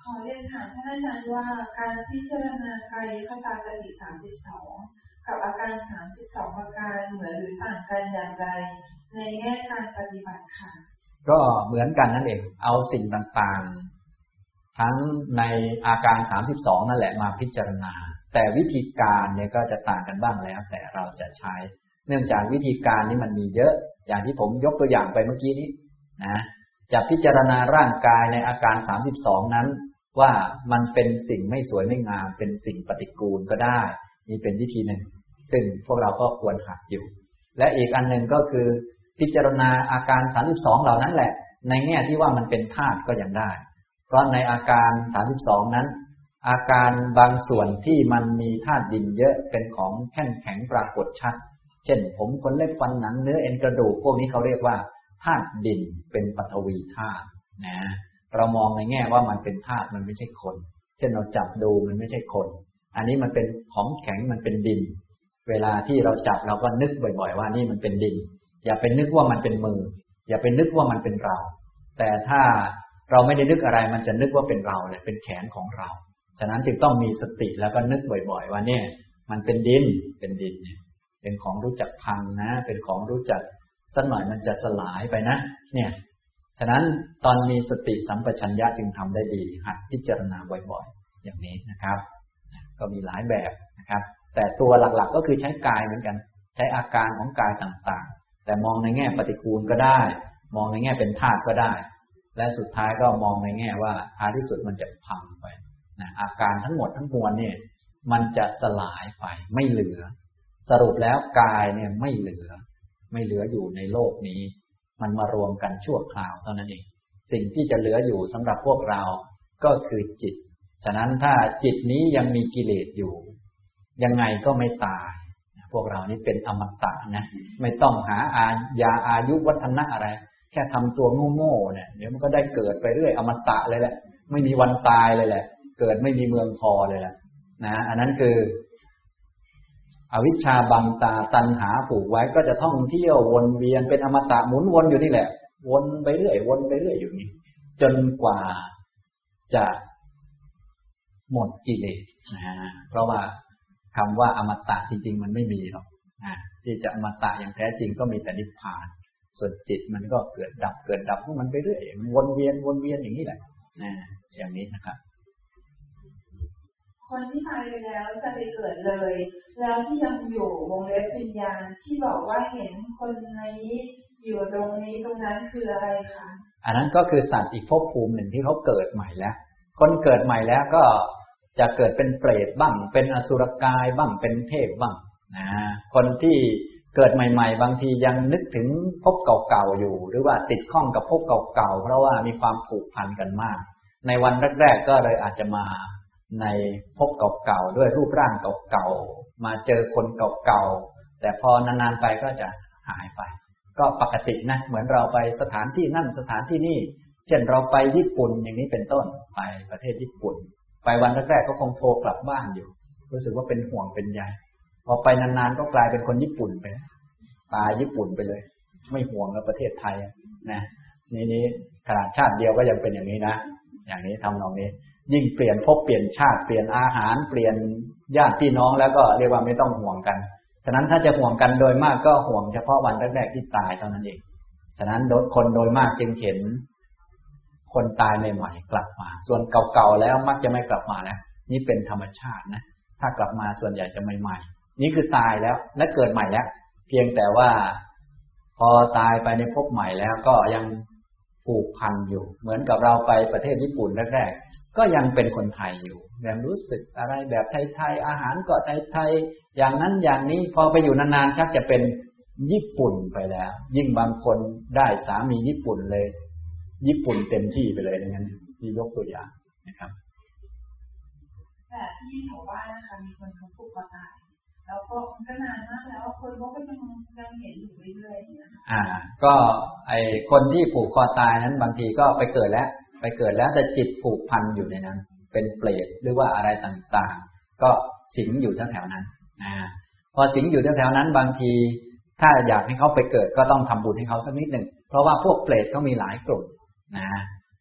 A: ขอเรียนถามท่านอาจารย์ว่าการพิจารณากายคตาสติสามสิบสองกับอาการสามสิบสองอาการเหมือนหรือต่างกันอย่างไรในแง่การปฏิบัติค่ะ
B: ก็เหมือนกันนั่นเองเอาสิ่งต่างๆทั้งในอาการสามสิบสองนั่นแหละมาพิจารณาแต่วิธีการเนี่ยก็จะต่างกันบ้างแล้วแต่เราจะใช้เนื่องจากวิธีการนี้มันมีเยอะอย่างที่ผมยกตัวอย่างไปเมื่อกี้นี้นะจะพิจารณาร่างกายในอาการสามสิบสองนั้นว่ามันเป็นสิ่งไม่สวยไม่งามเป็นสิ่งปฏิกูลก็ได้นี่เป็นวิธีหนึ่งซึ่งพวกเราก็ควรหัดอยู่และอีกอันหนึ่งก็คือพิจารณาอาการสามสิบสองเหล่านั้นแหละในแง่ที่ว่ามันเป็นธาตุก็ยังได้เพราะในอาการสามสิบสองนั้นอาการบางส่วนที่มันมีธาตุดินเยอะเป็นของแข็งแข็งปรากฏชัดเช่นผมขนเล็บฟันหนังเนื้อเอ็นกระดูกพวกนี้เขาเรียกว่าธาตุดินเป็นปฐวีธาตุนะเรามองในแง่ว่ามันเป็นธาตุมันไม่ใช่คนเช่นเราจับดูมันไม่ใช่คนอันนี้มันเป็นของแข็งมันเป็นดินเวลาที่เราจับเราก็นึกบ่อยๆว่านี่มันเป็นดินอย่าไปนึกว่ามันเป็นมืออย่าไปนึกว่ามันเป็นเราแต่ถ้าเราไม่ได้นึกอะไรมันจะนึกว่าเป็นเราเลยเป็นแขนของเราฉะนั้นจึงต้องมีสติแล้วก็นึกบ่อยๆว่าเนี่ยมันเป็นดินเป็นดินเนี่ยเป็นของรู้จักพังนะเป็นของรู้จักสักหน่อยมันจะสลายไปนะเนี่ยฉะนั้นตอนมีสติสัมปชัญญะจึงทำได้ดีหัดพิจารณาบ่อยๆอย่างนี้นะครับก็มีหลายแบบนะครับแต่ตัวหลักๆก็คือใช้กายเหมือนกันใช้อาการของกายต่างๆแต่มองในแง่ปฏิกูลก็ได้มองในแง่เป็นธาตุก็ได้และสุดท้ายก็มองในแง่ว่าท้ายที่สุดมันจะพังไปนะอาการทั้งหมดทั้งมวลเนี่ยมันจะสลายไปไม่เหลือสรุปแล้วกายเนี่ยไม่เหลือไม่เหลืออยู่ในโลกนี้มันมารวมกันชั่วคราวเท่านั้นเองสิ่งที่จะเหลืออยู่สำหรับพวกเราก็คือจิตฉะนั้นถ้าจิตนี้ยังมีกิเลสอยู่ยังไงก็ไม่ตายพวกเรานี่เป็นอมตะนะไม่ต้องหาอายาอายุวัฒนะอะไรแค่ทำตัวโง่ๆเนี่ยเดี๋ยวมันก็ได้เกิดไปเรื่อยอมตะเลยแหละไม่มีวันตายเลยแหละเกิดไม่มีเมืองพอเลยแหละนะอันนั้นคืออวิชชาบังตาตัณหาผูกไว้ก็จะท่องเที่ยววนเวียนเป็นอมตะหมุนวนอยู่นี่แหละวนไปเรื่อยวนไปเรื่อยอยู่นี่จนกว่าจะหมดกิเลสนะเพราะว่าคำว่าอมตะจริงๆมันไม่มีหรอกนะที่จะอมตะอย่างแท้จริงก็มีแต่นิพพานส่วนจิตมันก็เกิดดับเกิดดับของมันไปเรื่อยมันวนเวียนวนเวียนอย่างนี้แหละนะอย่างนี้นะครับ
A: คนที่ตายไปแล้วจะไปเกิดเลยแล้วที่ยังอยู่วงเล็บวิญญาณที่บอกว่าเห็นคนนี้อยู่ตรงนี้ตรงนั้นคืออะไรคะ
B: อันนั้นก็คือสัตว์อีกภพภูมิหนึ่งที่เขาเกิดใหม่แล้วคนเกิดใหม่แล้วก็จะเกิดเป็นเปรตบ้างเป็นอสุรกายบ้างเป็นเทพบ้างนะคนที่เกิดใหม่ๆบางทียังนึกถึงภพเก่าๆอยู่หรือว่าติดข้องกับภพเก่าๆเพราะว่ามีความผูกพันกันมากในวันแรกๆก็เลยอาจจะมาในภพเก่าๆด้วยรูปร่างเก่าๆมาเจอคนเก่าๆแต่พอนานๆไปก็จะหายไปก็ปกตินะเหมือนเราไปสถานที่นั่นสถานที่นี่เช่นเราไปญี่ปุ่นอย่างนี้เป็นต้นไปประเทศญี่ปุ่นไปวันแรกๆก็คงโทรกลับบ้านอยู่รู้สึกว่าเป็นห่วงเป็นใยพอไปนานๆก็กลายเป็นคนญี่ปุ่นไปตายญี่ปุ่นไปเลยไม่ห่วงแล้วประเทศไทยนะนี่นี้ขนาดชาติเดียวก็ยังเป็นอย่างนี้นะอย่างนี้ทำนองนี้ยิ่งเปลี่ยนภพเปลี่ยนชาติเปลี่ยนอาหารเปลี่ยนญาติพี่น้องแล้วก็เรียกว่าไม่ต้องห่วงกันฉะนั้นถ้าจะห่วงกันโดยมากก็ห่วงเฉพาะวันแรกๆที่ตายเท่านั้นเองฉะนั้นคนโดยมากจึงเห็นคนตายใหม่ๆกลับมาส่วนเก่าๆแล้วมักจะไม่กลับมาแล้วนี่เป็นธรรมชาตินะถ้ากลับมาส่วนใหญ่จะใหม่ๆนี่คือตายแล้วและเกิดใหม่แล้วเพียงแต่ว่าพอตายไปในภพใหม่แล้วก็ยังผูกพันอยู่เหมือนกับเราไปประเทศญี่ปุ่นแรกๆก็ยังเป็นคนไทยอยู่ยังรู้สึกอะไรแบบไทยๆอาหารก็ไทยๆอย่างนั้นอย่างนี้พอไปอยู่นานๆชักจะเป็นญี่ปุ่นไปแล้วยิ่งบางคนได้สามีญี่ปุ่นเลยญี่ปุ่นเต็มที่ไปเลยอย่างนั้นนี่ยกตัวอย่างนะครับ
A: แต่ที่แถวบ้านนะคะมีคนเขาผูกคอตายแล้วก็ก็นานมากแล้วคนก็ยังยังเห็นอยู่เรื่อยๆนะคะ
B: อ่าก็ไอคนที่ผูกคอตายนั้นบางทีก็ไปเกิดแล้วไปเกิดแล้วแต่จิตผูกพันอยู่ในนั้นเป็นเปรตหรือว่าอะไรต่างๆก็สิงอยู่แถวๆนั้นอ่าพอสิงอยู่แถวๆนั้นบางทีถ้าอยากให้เขาไปเกิดก็ต้องทำบุญให้เขาสักนิดหนึ่งเพราะว่าพวกเปรตเขามีหลายกลุ่มนะ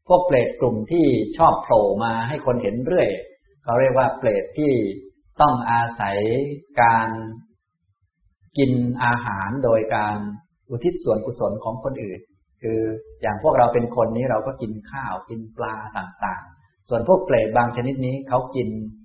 B: พวกเปรตกลุ่มที่ชอบโผล่มาให้คนเห็นเรื่อยเขาเรียกว่าเปรตที่ต้องอาศัยการกินอาหารโดยการอุทิศส่วนกุศลของคนอื่นคืออย่างพวกเราเป็นคนนี้เราก็กินข้าวกินปลาต่างๆส่วนพวกเปรตบางชนิดนี้เขากิน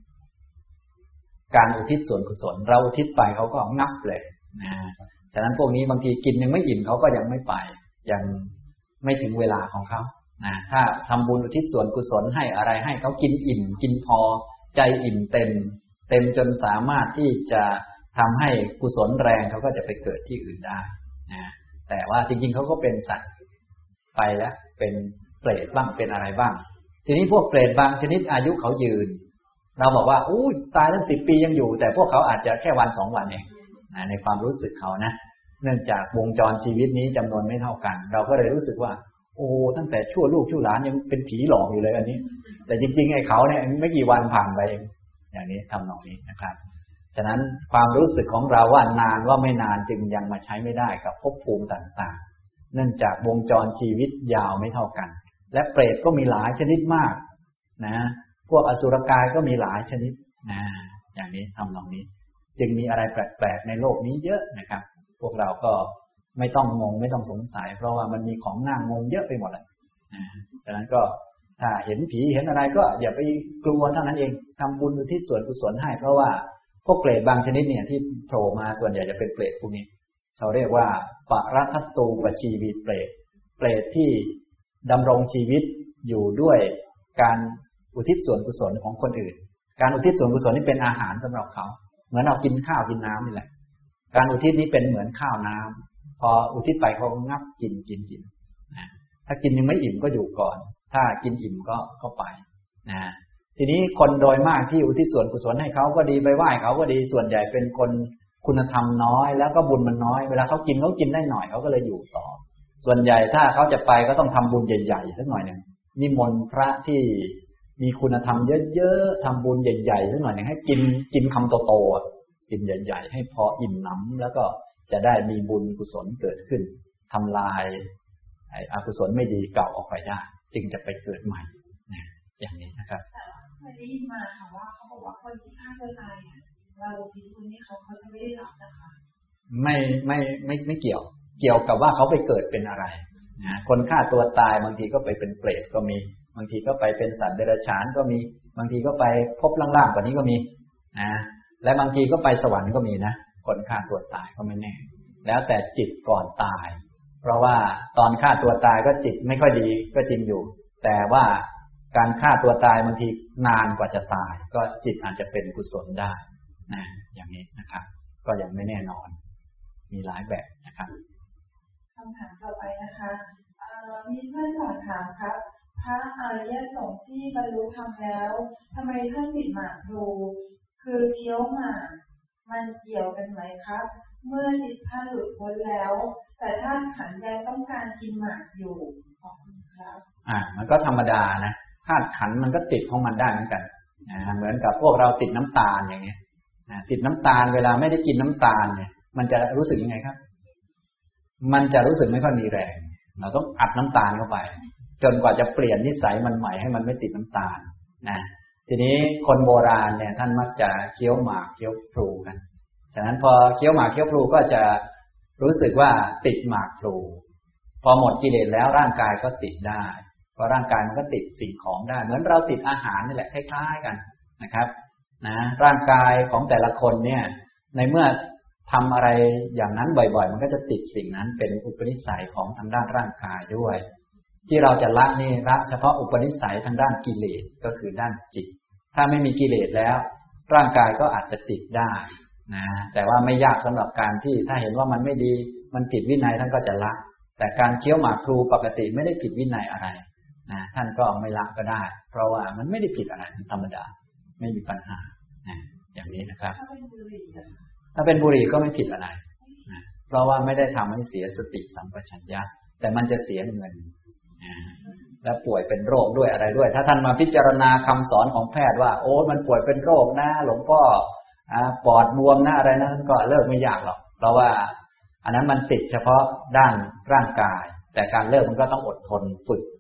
B: การอุทิศส่วนกุศลเราอุทิศไปเขาก็งับเลยนะฉะนั้นพวกนี้บางทีกินยังไม่อิ่มเขาก็ยังไม่ไปยังไม่ถึงเวลาของเขานะถ้าทำบุญอุทิศส่วนกุศลให้อะไรให้เขากินอิ่มกินพอใจอิ่มเต็มเต็มจนสามารถที่จะทำให้กุศลแรงเขาก็จะไปเกิดที่อื่นได้นะแต่ว่าจริงๆเขาก็เป็นสัตว์ไปแล้วเป็นเปรตบ้างเป็นอะไรบ้างทีนี้พวกเปรตบางชนิดอายุเขายืนเราบอกว่าอู้ตายตั้งสิบปียังอยู่แต่พวกเขาอาจจะแค่วันสองวันเองนะในความรู้สึกเขานะเนื่องจากวงจรชีวิตนี้จำนวนไม่เท่ากันเราก็เลยรู้สึกว่าโอ้ตั้งแต่ชั่วลูกชั่วหลานยังเป็นผีหลอกอยู่เลยอันนี้แต่จริงๆไอ้เขาเนี่ยไม่กี่วันผ่านไปเองอย่างนี้ทำนองนี้นะครับฉะนั้นความรู้สึกของเราว่านานว่าไม่นานจึงยังมาใช้ไม่ได้กับภพภูมิต่างๆเนื่องจากวงจรชีวิตยาวไม่เท่ากันและเปรตก็มีหลายชนิดมากนะพวกอสุรกายก็มีหลายชนิดนะอย่างนี้ทำนองนี้จึงมีอะไรแปลกๆในโลกนี้เยอะนะครับพวกเราก็ไม่ต้องงงไม่ต้องสงสัยเพราะว่ามันมีของน่างงเยอะไปหมดเลยนะฉะนั้นก็ถ้าเห็นผีเห็นอะไรก็อย่าไปกลัวเท่านั้นเองทำบุญอุทิศส่วนกุศลให้เพราะว่าพวกเปรตบางชนิดเนี่ยที่โผล่มาส่วนใหญ่จะเป็นเปรตพวกนี้เขาเรียกว่าปรัตถตูปชีวิตเปรตเปรตที่ดำรงชีวิตอยู่ด้วยการอุทิศส่วนกุศลของคนอื่นการอุทิศส่วนกุศลนี่เป็นอาหารสำหรับเขาเหมือนเรากินข้าวกินน้ำนี่แหละการอุทิศนี้เป็นเหมือนข้าวน้ำพออุทิศไปเขางับกินกินกินนะถ้ากินยังไม่อิ่มก็อยู่ก่อนถ้ากินอิ่มก็เข้าไปนะทีนี้คนโดยมากที่อุทิศส่วนกุศลให้เขาก็ดีไปไหว้เขาก็ดีส่วนใหญ่เป็นคนคุณธรรมน้อยแล้วก็บุญมันน้อยเวลาเขากินเขากินได้หน่อยเขาก็เลยอยู่ต่อส่วนใหญ่ถ้าเขาจะไปก็ต้องทำบุญใหญ่ๆสักหน่อยหนึ่งนิมนต์พระที่มีคุณธรรมเยอะๆทำบุญใหญ่ๆสักหน่อยหนึ่งให้กินกินคำโตๆกินใหญ่ๆให้พออิ่มหนำแล้วก็จะได้มีบุญกุศลเกิดขึ้นทำลายไอ้อกุศลไม่ดีเก่าออกไปได้จึงจะไปเกิดใหม่นะอย่างนี้นะครับ
A: เคยได้ยินมาค่ะว่าเขาบอกว่าคนที่ฆ่าตัวตายเนี่ยเราพิจารณาเขาเขาจะไม่ได้รับนะคะ
B: ไม่ไม่ไม่ไม่เกี่ยวเกี่ยวกับว่าเขาไปเกิดเป็นอะไรนะคนฆ่าตัวตายบางทีก็ไปเป็นเปรตก็มีบางทีก็ไปเป็นสัตว์เดรัจฉานก็มีบางทีก็ไปพบล่างๆกว่านี้ก็มีนะและบางทีก็ไปสวรรค์ก็มีนะคนฆ่าตัวตายก็ไม่แน่แล้วแต่จิตก่อนตายเพราะว่าตอนฆ่าตัวตายก็จิตไม่ค่อยดีก็จริงอยู่แต่ว่าการฆ่าตัวตายบางทีนานกว่าจะตายก็จิตอาจจะเป็นกุศลได้นะอย่างนี้นะครับก็ยังไม่แน่นอนมีหลายแบบนะครับ
A: คำถามต่อไปนะคะมีเพื่อนสอนถามครับพระอริยสงฆ์ที่บรรลุธรรมแล้วทำไมท่านติดหมากพลูคือเคี้ยวหมากมันเกี่ยวกันไหมครับเมื่อจิตท่านหลุดพ้นแล้วแต่ท่านขันธ์ยังต้องการกินหมากอยู่ขอบคุณครับ
B: อ่ามันก็ธรรมดานะธาตุขันธ์มันก็ติดของมันได้เหมือนกันนะเหมือนกับพวกเราติดน้ำตาลอย่างเงี้ยนะติดน้ำตาลเวลาไม่ได้กินน้ำตาลเนี่ยมันจะรู้สึกยังไงครับมันจะรู้สึกไม่ค่อยมีแรงเราต้องอัดน้ำตาลเข้าไปจนกว่าจะเปลี่ยนนิสัยมันใหม่ให้มันไม่ติดน้ำตาลนะทีนี้คนโบราณเนี่ยท่านมักจะเคี้ยวหมากเคี้ยวพลูกันฉะนั้นพอเคี้ยวหมากเคี้ยวพลูก็จะรู้สึกว่าติดหมากพลูพอหมดกิเลสแล้วร่างกายก็ติดได้เพราะร่างกายมันก็ติดสิ่งของได้เหมือนเราติดอาหารนี่แหละคล้ายๆกันนะครับนะร่างกายของแต่ละคนเนี่ยในเมื่อทำอะไรอย่างนั้นบ่อยๆมันก็จะติดสิ่งนั้นเป็นอุปนิสัยของทางด้านร่างกายด้วยที่เราจะละนี่ละเฉพาะอุปนิสัยทางด้านกิเลสก็คือด้านจิตถ้าไม่มีกิเลสแล้วร่างกายก็อาจจะติดได้นะแต่ว่าไม่ยากสำหรับการที่ถ้าเห็นว่ามันไม่ดีมันผิดวินัยท่านก็จะละแต่การเคี้ยวหมากพลูปกติไม่ได้ผิดวินัยอะไรนะท่านก็ไม่ละก็ได้เพราะว่ามันไม่ได้ผิดอะไรธรรมดาไม่มีปัญหานะอย่างนี้นะครับถ้าเป็นบุหรี่ถ้าเป็นบุหรี่ก็ไม่ผิดอะไรนะเพราะว่าไม่ได้ทำให้เสียสติสัมปชัญญะแต่มันจะเสียเงินและป่วยเป็นโรคด้วยอะไรด้วยถ้าท่านมาพิจารณาคำสอนของแพทย์ว่าโอ้มันป่วยเป็นโรคนะหลวงพ่อปอดบวมนะอะไรนะท่านก็เลิกไม่ยากหรอกเพราะว่าอันนั้นมันติดเฉพาะด้านร่างกายแต่การเลิกมันก็ต้องอดทนฝึก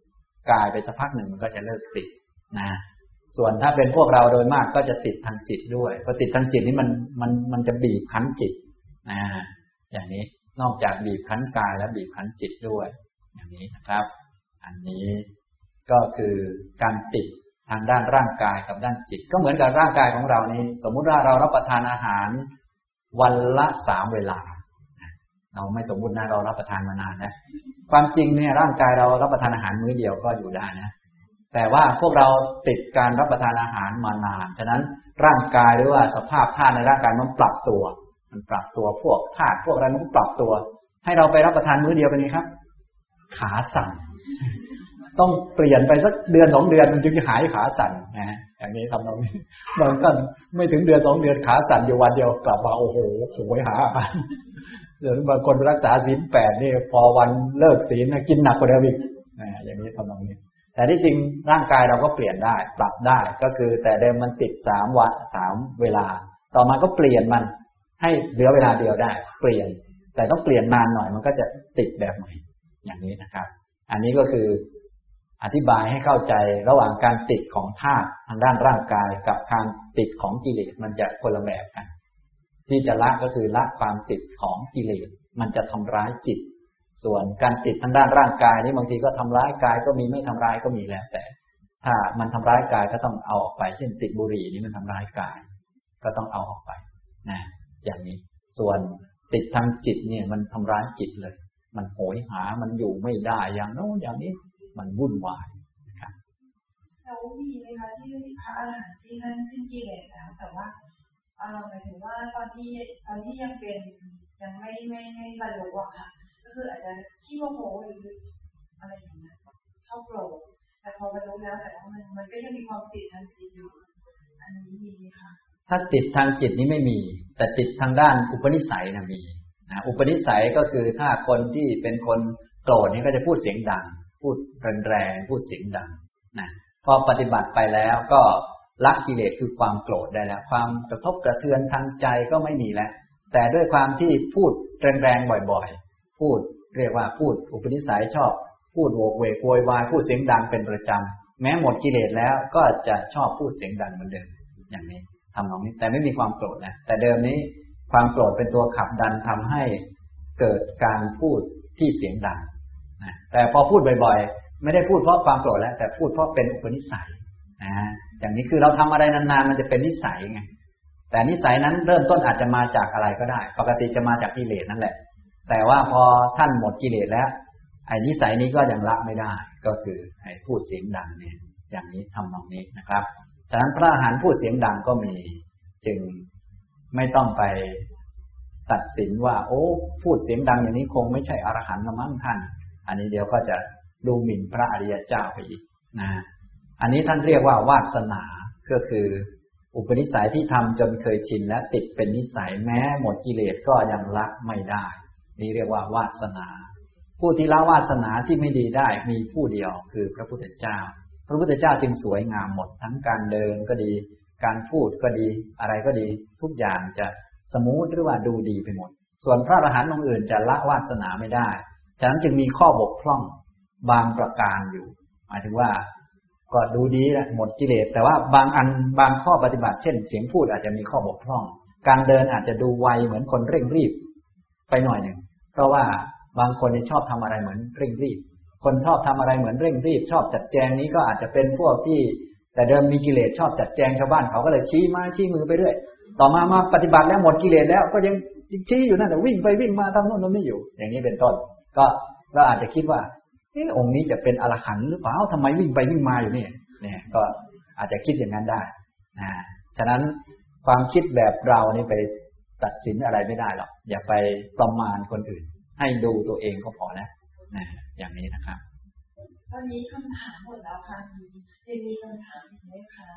B: กายไปสักพักหนึ่งมันก็จะเลิกติดนะส่วนถ้าเป็นพวกเราโดยมากก็จะติดทางจิตด้วยพอติดทางจิตนี่มันมันมันจะบีบคั้นจิตนะอย่างนี้นอกจากบีบคั้นกายแล้วบีบคั้นจิตด้วยอย่างนี้นะครับอันนี้ก็คือการติดทางด้านร่างกายกับด้านจิตก็เหมือนกับร่างกายของเรานี้สมมุติว่าเรารับประทานอาหารวันละสามเวลาเราไม่สมมุตินะเรารับประทานมานานนะความจริงเนี่ยร่างกายเรารับประทานอาหารมื้อเดียวก็อยู่ได้นะแต่ว่าพวกเราติดการรับประทานอาหารมานานฉะนั้นร่างกายหรือว่าสภาพธาตุในร่างกายมันปรับตัวมันปรับตัวพวกธาตุพวกอะไรมันปรับตัวให้เราไปรับประทานมื้อเดียวเป็นไงครับขาสั่นต้องเปลี่ยนไปสักเดือนสองเดือนมันจึงจะหายขาสั่นนะอย่างนี้ทำเราบางท่านไม่ถึงเดือนสองเดือนขาสั่นอยู่วันเดียวกลับมาโอ้โหโหยหาอาการเดี๋ยวบางคนรักษาศีลแปดนี่พอวันเลิกศีลกินหนักกว่าเดิมอีกนะอย่างนี้ทำนองนี้แต่ที่จริงร่างกายเราก็เปลี่ยนได้ปรับได้ก็คือแต่เดิมมันติดสามวันสามเวลาต่อมาก็เปลี่ยนมันให้เหลือเวลาเดียวได้เปลี่ยนแต่ต้องเปลี่ยนนานหน่อยมันก็จะติดแบบใหม่อย่างนี้นะครับอันนี้ก็คืออธิบายให้เข้าใจระหว่างการติดของธาตุทางด้านร่างกายกับการติดของกิเลสมันจะคนละแบบกันที่จะละก็คือละความติดของกิเลสมันจะทำร้ายจิตส่วนการติดทางด้านร่างกายนี่บางทีก็ทำร้ายกายก็มีไม่ทำร้ายก็มีแล้วแต่ถ้ามันทำร้ายกายก็ต้องเอาออกไปเช่นติดบุหรี่นี่มันทำร้ายกายก็ต้องเอาออกไปนะอย่างนี้ส่วนติดทางจิตเนี่ยมันทำร้ายจิตเลยมันโหยหามันอยู่ไม่ได้อย่างโน้นอย่างนี้มันวุ่นวายนะครับ
A: แล้วมีไหมคะที่พระอรหันต์ที่นั่นสิ้นกิเลสแล้วแต่ว่าเอ่อหมายถึงว่าตอนที่ตอนที่ยังเป็นยังไม่ไม่ไม่บรรลุอะค่ะก็คืออาจจะขี้โมโหหรืออะไรอย่างเงี้ยชอบโกรธแต่พอบรรลุแล้วแต่ว่ามันมันก็ยังมีความติดทางจิตอยู่อันนี้มีไหมคะ
B: ถ้าติดทางจิตนี้ไม่มีแต่ติดทางด้านอุปนิสัยนะมีนะอุปนิสัยก็คือถ้าคนที่เป็นคนโกรธนี่ก็จะพูดเสียงดังพูดแรงๆพูดเสียงดังนะพอปฏิบัติไปแล้วก็ละกิเลสคือความโกรธได้แล้วความกระทบกระเทือนทางใจก็ไม่มีแล้วแต่ด้วยความที่พูดแรงๆบ่อยๆพูดเรียกว่าพูดอุปนิสัยชอบพูดโวกเวกโวยวายพูดเสียงดังเป็นประจำแม้หมดกิเลสแล้วก็จะชอบพูดเสียงดังเหมือนเดิมอย่างนี้ทำตรงนี้แต่ไม่มีความโกรธนะแต่เดิมนี้ความโกรธเป็นตัวขับดันทำให้เกิดการพูดที่เสียงดังนะแต่พอพูดบ่อยๆไม่ได้พูดเพราะความโกรธแล้วแต่พูดเพราะเป็นอุปนิสัยนะอย่างนี้คือเราทำอะไรนานๆมันจะเป็นนิสัยไงแต่นิสัยนั้นเริ่มต้นอาจจะมาจากอะไรก็ได้ปกติจะมาจากกิเลสนั่นแหละแต่ว่าพอท่านหมดกิเลสแล้วไอ้นิสัยนี้ก็ยังละไม่ได้ก็คือไอ้พูดเสียงดังเนี่ยอย่างนี้ทำตรงนี้นะครับฉะนั้นพระอรหันต์พูดเสียงดังก็มีจึงไม่ต้องไปตัดสินว่าโอ้พูดเสียงดังอย่างนี้คงไม่ใช่อรหันต์ละมั้งท่านอันนี้เดี๋ยวก็จะดูหมิ่นพระอริยเจ้าไปอีกนะอันนี้ท่านเรียกว่าวาสนาก็คืออุปนิสัยที่ทำจนเคยชินและติดเป็นนิสัยแม้หมดกิเลสก็ยังละไม่ได้นี่เรียกว่าวาสนาผู้ที่ละวาสนาที่ไม่ดีได้มีผู้เดียวคือพระพุทธเจ้าพระพุทธเจ้าจึงสวยงามหมดทั้งการเดินก็ดีการพูดก็ดีอะไรก็ดีทุกอย่างจะสมูทหรือว่าดูดีไปหมดส่วนพระอรหันต์องค์อื่นจะละวาสนาไม่ได้ฉะนั้นจึงมีข้อบกพร่องบางประการอยู่หมายถึงว่าก็ดูดีแหละหมดกิเลสแต่ว่าบางอันบางข้อปฏิบัติเช่นเสียงพูดอาจจะมีข้อบกพร่องการเดินอาจจะดูไวเหมือนคนเร่งรีบไปหน่อยหนึ่งเพราะว่าบางคนชอบทำอะไรเหมือนเร่งรีบคนชอบทำอะไรเหมือนเร่งรีบชอบจัดแจงนี้ก็อาจจะเป็นพวกที่แต่เดิมมีกิเลสชอบจัดแจงชาวบ้านเขาก็เลยชี้มาชี้มือไปเรื่อยต่อมามาปฏิบัติแล้วหมดกิเลสแล้วก็ยังชี้อยู่นั่นแต่วิ่งไปวิ่งมาทำโน่นทำนี่อยู่อย่างนี้เป็นต้นก็เราอาจจะคิดว่าเออองค์นี้จะเป็นอรหันต์หรือเปล่าทำไมวิ่งไปวิ่งมาอยู่นี่เนี่ยก็อาจจะคิดอย่างนั้นได้นะฉะนั้นความคิดแบบเรานี่ไปตัดสินอะไรไม่ได้หรอกอย่าไปประมาณคนอื่นให้ดูตัวเองก็พอแล้วนะอย่างนี้นะครับ
A: ตอนนี้คำถามหมดแล้วค่ะยังมีคำถามอีกไหมคะ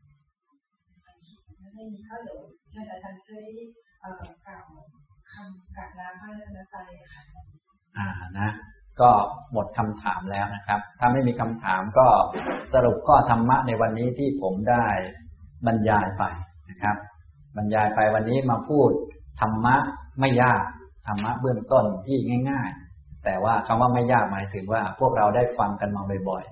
A: ไม่มีก็เดี๋ยวเชิญอาจารย์ช่วยกล่าวคำกล่าวลาพระรัตนตรัยค่ะ
B: อ่านะก็หมดคำถามแล้วนะครับถ้าไม่มีคำถามก็สรุปข้อธรรมะในวันนี้ที่ผมได้บรรยายไปนะครับบรรยายไปวันนี้มาพูดธรรมะไม่ยากธรรมะเบื้องต้นที่ง่ายๆแต่ว่าคำว่าไม่ยากหมายถึงว่าพวกเราได้ฟังกันมาบ่อย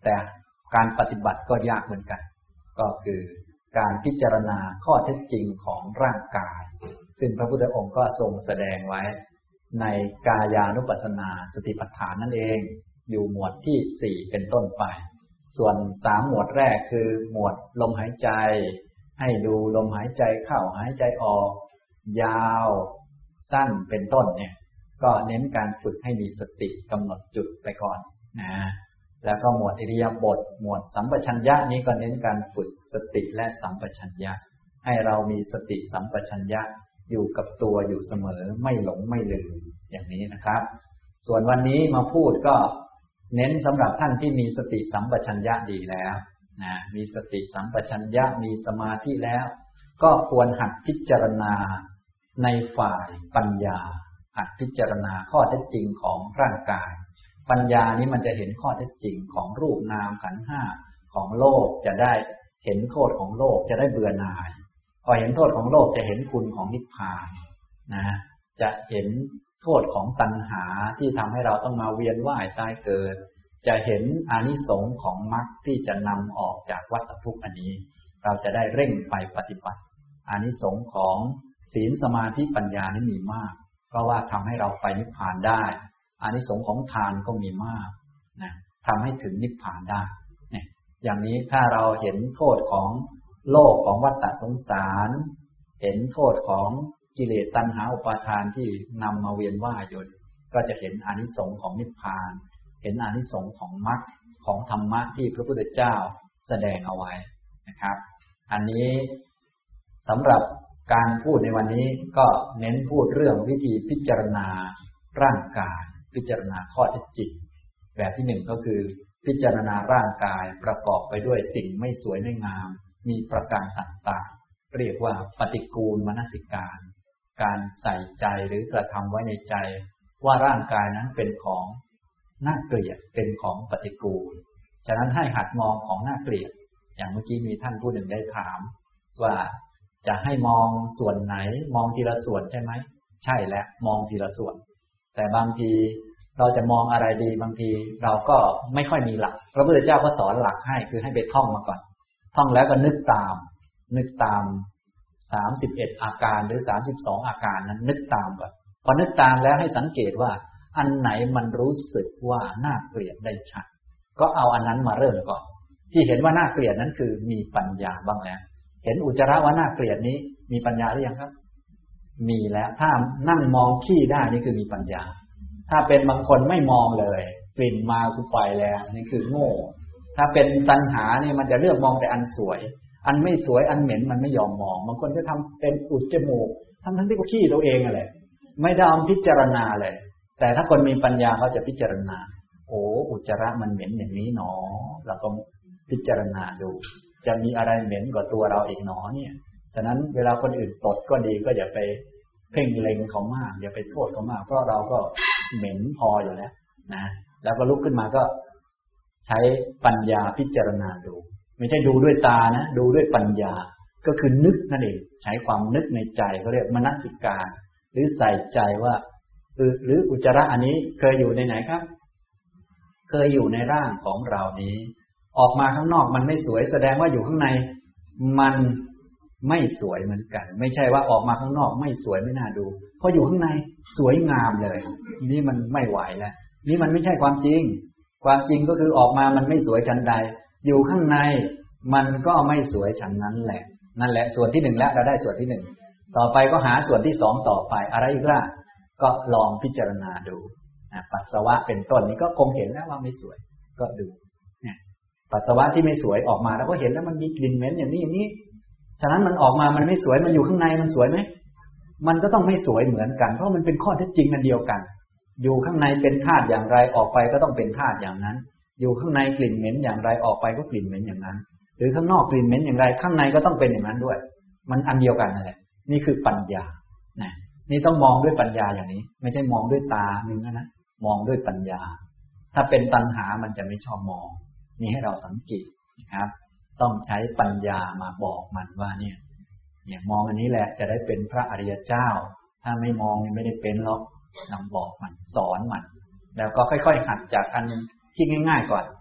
B: แต่การปฏิบัติก็ยากเหมือนกันก็คือการพิจารณาข้อเท็จจริงของร่างกายซึ่งพระพุทธองค์ก็ทรงแสดงไว้ในกายานุปัสสนาสติปัฏฐานนั่นเองอยู่หมวดที่สี่เป็นต้นไปส่วนสามหมวดแรกคือหมวดลมหายใจให้ดูลมหายใจเข้าหายใจออกยาวสั้นเป็นต้นเนี่ยก็เน้นการฝึกให้มีสติกำหนดจุดไปก่อนนะแล้วก็หมวดอิริยาบถหมวดสัมปชัญญะนี้ก็เน้นการฝึกสติและสัมปชัญญะให้เรามีสติสัมปชัญญะอยู่กับตัวอยู่เสมอไม่หลงไม่ลืมอย่างนี้นะครับส่วนวันนี้มาพูดก็เน้นสำหรับท่านที่มีสติสัมปชัญญะดีแล้วนะมีสติสัมปชัญญะมีสมาธิแล้วก็ควรหัดพิจารณาในฝ่ายปัญญาหัดพิจารณาข้อเท็จจริงของร่างกายปัญญานี้มันจะเห็นข้อเท็จจริงของรูปนามขันธ์ห้าของโลกจะได้เห็นโทษของโลกจะได้เบื่อหน่ายพอเห็นโทษของโลกจะเห็นคุณของนิพพานนะจะเห็นโทษของตัณหาที่ทำให้เราต้องมาเวียนว่ายตายเกิดจะเห็นอานิสงส์ของมรรคที่จะนำออกจากวัฏทุกข์อันนี้เราจะได้เร่งไปปฏิบัติอานิสงส์ของศีลสมาธิปัญญานี่มีมากเพราะว่าทำให้เราไปนิพพานได้อานิสงส์ของทานก็มีมากนะทำให้ถึงนิพพานได้เนี่ยอย่างนี้ถ้าเราเห็นโทษของโลกของวัฏสงสารเห็นโทษของกิเลสตัณหาอุปาทานที่นำมาเวียนว่ายอยู่ก็จะเห็นอานิสงส์ของนิพพานเห็นอานิสงส์ของมรรคของธรรมะที่พระพุทธเจ้าแสดงเอาไว้นะครับอันนี้สำหรับการพูดในวันนี้ก็เน้นพูดเรื่องวิธีพิจารณาร่างกายพิจารณาข้อเท็จจริงแบบที่หนึ่งก็คือพิจารณาร่างกายประกอบไปด้วยสิ่งไม่สวยไม่งามมีประการต่างๆเรียกว่าปฏิกูลมนสิการการใส่ใจหรือกระทำไว้ในใจว่าร่างกายนั้นเป็นของน่าเกลียดเป็นของปฏิกูลฉะนั้นให้หัดมองของน่าเกลียดอย่างเมื่อกี้มีท่านผู้หนึ่งได้ถามว่าจะให้มองส่วนไหนมองทีละส่วนใช่ไหมใช่แล้วมองทีละส่วนแต่บางทีเราจะมองอะไรดีบางทีเราก็ไม่ค่อยมีหลักพระพุทธเจ้าก็สอนหลักให้คือให้ไปท่องมาก่อนท่องแล้วก็นึกตามนึกตามสามสิบเอ็ดอาการหรือสามสิบสองอาการนั้นนึกตามก่อนพอนึกตามแล้วให้สังเกตว่าอันไหนมันรู้สึกว่าน่าเกลียดได้ชัดก็เอาอันนั้นมาเริ่มก่อนที่เห็นว่าน่าเกลียดนั้นคือมีปัญญาบ้างแล้วเห็นอุจจาระว่าน่าเกลียดนี้มีปัญญาหรือยังครับมีแล้วถ้านั่งมองขี้ได้นี่คือมีปัญญาถ้าเป็นบางคนไม่มองเลยกลิ่นมาคือไปแล้วนี่คือโง่ถ้าเป็นตัณหานี่มันจะเลือกมองแต่อันสวยอันไม่สวยอันเหม็นมันไม่ยอมมองบางคนก็ทำเป็นอุดจมูกทั้งทั้งที่ก็ขี้ตัวเองอะไรไม่ได้พิจารณาเลยแต่ถ้าคนมีปัญญาเขาจะพิจารณาโอ้อุจจาระมันเหม็นอย่างนี้หนอเราก็พิจารณาดูจะมีอะไรเหม็นกว่าตัวเราอีกหนอเนี่ยฉะนั้นเวลาคนอื่นตดก็ดีก็อย่าไปเพ่งเล็งเขามากอย่าไปโทษเขามากเพราะเราก็เหม็นพออยู่แล้วนะแล้วก็ลุกขึ้นมาก็ใช้ปัญญาพิจารณาดูไม่ใช่ดูด้วยตานะดูด้วยปัญญาก็คือนึกนั่นเองใช้ความนึกในใจเขาเรียกมนสิการหรือใส่ใจว่าเออหรืออุจจาระอันนี้เคยอยู่ในไหนครับเคยอยู่ในร่างของเรานี้ออกมาข้างนอกมันไม่สวยแสดงว่าอยู่ข้างในมันไม่สวยเหมือนกันไม่ใช่ว่าออกมาข้างนอกไม่สวยไม่น่าดูเพราะอยู่ข้างในสวยงามเลยนี่มันไม่ไหวแล้วนี่มันไม่ใช่ความจริงความจริงก็คือออกมามันไม่สวยชั้นใดอยู่ข้างในมันก็ไม่สวยชั้นนั้นแหละนั่นแหละส่วนที่หนึ่งแล้วเราได้ส่วนที่หนึ่งต่อไปก็หาส่วนที่สองต่อไปอะไรอีกล่ะก็ลองพิจารณาดูปัสสาวะเป็นต้นนี้ก็คงเห็นแล้วว่าไม่สวยก็ดูเนี่ยปัสสาวะที่ไม่สวยออกมาแล้วก็เห็นแล้วมันมีกลิ่นเหม็นอย่างนี้อย่างนี้ฉะนั้นมันออกมามันไม่สวยมันอยู่ข้างในมันสวยไหมมันก็ต้องไม่สวยเหมือนกันเพราะมันเป็นข้อเท็จจริงอันเดียวกันอยู่ข้างในเป็นธาตุอย่างไรออกไปก็ต้องเป็นธาตุอย่างนั้นอยู่ข้างในกลิ่นเหม็นอย่างไรออกไปก็กลิ่นเหม็นอย่างนั้นหรือข้างนอกกลิ่นเหม็นอย่างไรข้างในก็ต้องเป็นอย่างนั้นด้วยมันอันเดียวกันนั่นแหละนี่คือปัญญานะนี่ต้องมองด้วยปัญญาอย่างนี้ไม่ใช่มองด้วยตาหนึ่งนะมองด้วยปัญญาถ้าเป็นตัณหามันจะไม่ชอบมองนี่ให้เราสังเกตนะครับต้องใช้ปัญญามาบอกมันว่าเนี่ยเนี่ยมองอันนี้แหละจะได้เป็นพระอริยเจ้าถ้าไม่มองไม่ได้เป็นหรอกนำบอกมันสอนมันแล้วก็ค่อยๆหัดจากอันที่ง่ายๆก่อน